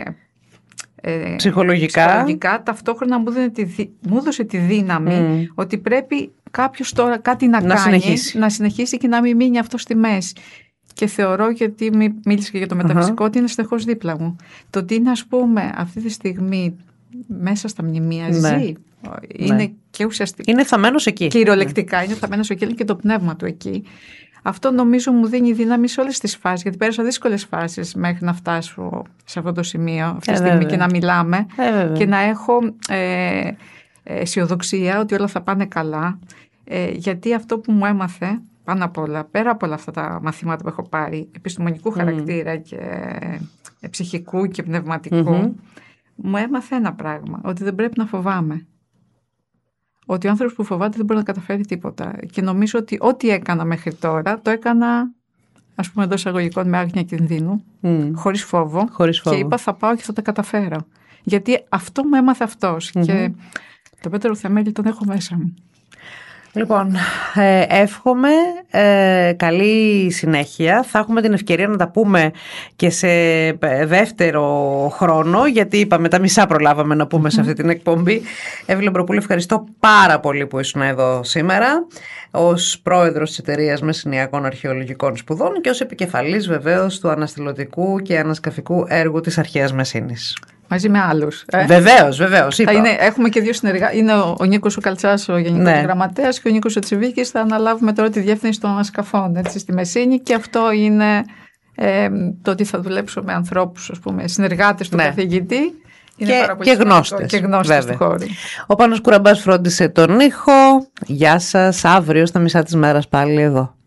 ε, ψυχολογικά. ψυχολογικά, ταυτόχρονα μου, τη, μου έδωσε τη δύναμη mm. ότι πρέπει κάποιος τώρα κάτι να, να κάνει, συνεχίσει. να συνεχίσει και να μην μείνει αυτό στη μέση. Και θεωρώ, γιατί μίλησε και για το μεταφυσικό, uh-huh. ότι είναι συνεχώς δίπλα μου. Το ότι είναι, ας πούμε, αυτή τη στιγμή μέσα στα μνημεία ναι. ζει, είναι ναι. και ουσιαστικά. Είναι θαμμένος εκεί. Κυριολεκτικά ναι. είναι θαμμένος εκεί, είναι και το πνεύμα του εκεί. Αυτό νομίζω μου δίνει δύναμη σε όλες τις φάσεις, γιατί πέρασα δύσκολες φάσεις μέχρι να φτάσω σε αυτό το σημείο, αυτή τη ε, στιγμή βέβαια. Και να μιλάμε ε, και να έχω ε, αισιοδοξία ότι όλα θα πάνε καλά, ε, γιατί αυτό που μου έμαθε πάνω απ' όλα, πέρα από όλα αυτά τα μαθήματα που έχω πάρει, επιστημονικού mm. χαρακτήρα και ε, ψυχικού και πνευματικού, mm-hmm. μου έμαθε ένα πράγμα, ότι δεν πρέπει να φοβάμαι. Ότι ο άνθρωπος που φοβάται δεν μπορεί να καταφέρει τίποτα. Και νομίζω ότι ό,τι έκανα μέχρι τώρα, το έκανα, ας πούμε, εντός εισαγωγικών με άγνοια κινδύνου, mm. χωρίς φόβο. Χωρίς φόβο. Και είπα θα πάω και θα τα καταφέρω. Γιατί αυτό μου έμαθε αυτός. Mm-hmm. Και τον Πέτρο Θεμέλη τον έχω μέσα μου. Λοιπόν, ε, εύχομαι ε, καλή συνέχεια. Θα έχουμε την ευκαιρία να τα πούμε και σε δεύτερο χρόνο, γιατί είπαμε τα μισά προλάβαμε να πούμε σε αυτή την εκπομπή. Εύη Λαμπροπούλου, ευχαριστώ πάρα πολύ που ήσουν εδώ σήμερα ως πρόεδρος της εταιρείας Μεσσηνιακών Αρχαιολογικών Σπουδών και ως επικεφαλής βεβαίως του αναστηλωτικού και ανασκαφικού έργου της Αρχαίας Μεσσήνης. Μαζί με άλλους. Ε? Βεβαίως, βεβαίως. Είναι, έχουμε και δύο συνεργάτες. Είναι ο, ο Νίκος ο Καλτσάς, ο Γενικός ναι. Γραμματέας, και ο Νίκος ο Τσιβίκης. Θα αναλάβουμε τώρα τη διεύθυνση των ανασκαφών έτσι, στη Μεσσήνη. Και αυτό είναι ε, το ότι θα δουλέψω με ανθρώπους, ας πούμε, συνεργάτες του ναι. καθηγητή. Είναι και, πάρα πολύ και γνώστες, και γνώστες του χώρου. Ο Πάνος Κουραμπάς φρόντισε τον ήχο. Γεια σας. Αύριο στα μισά της μέρας πάλι εδώ.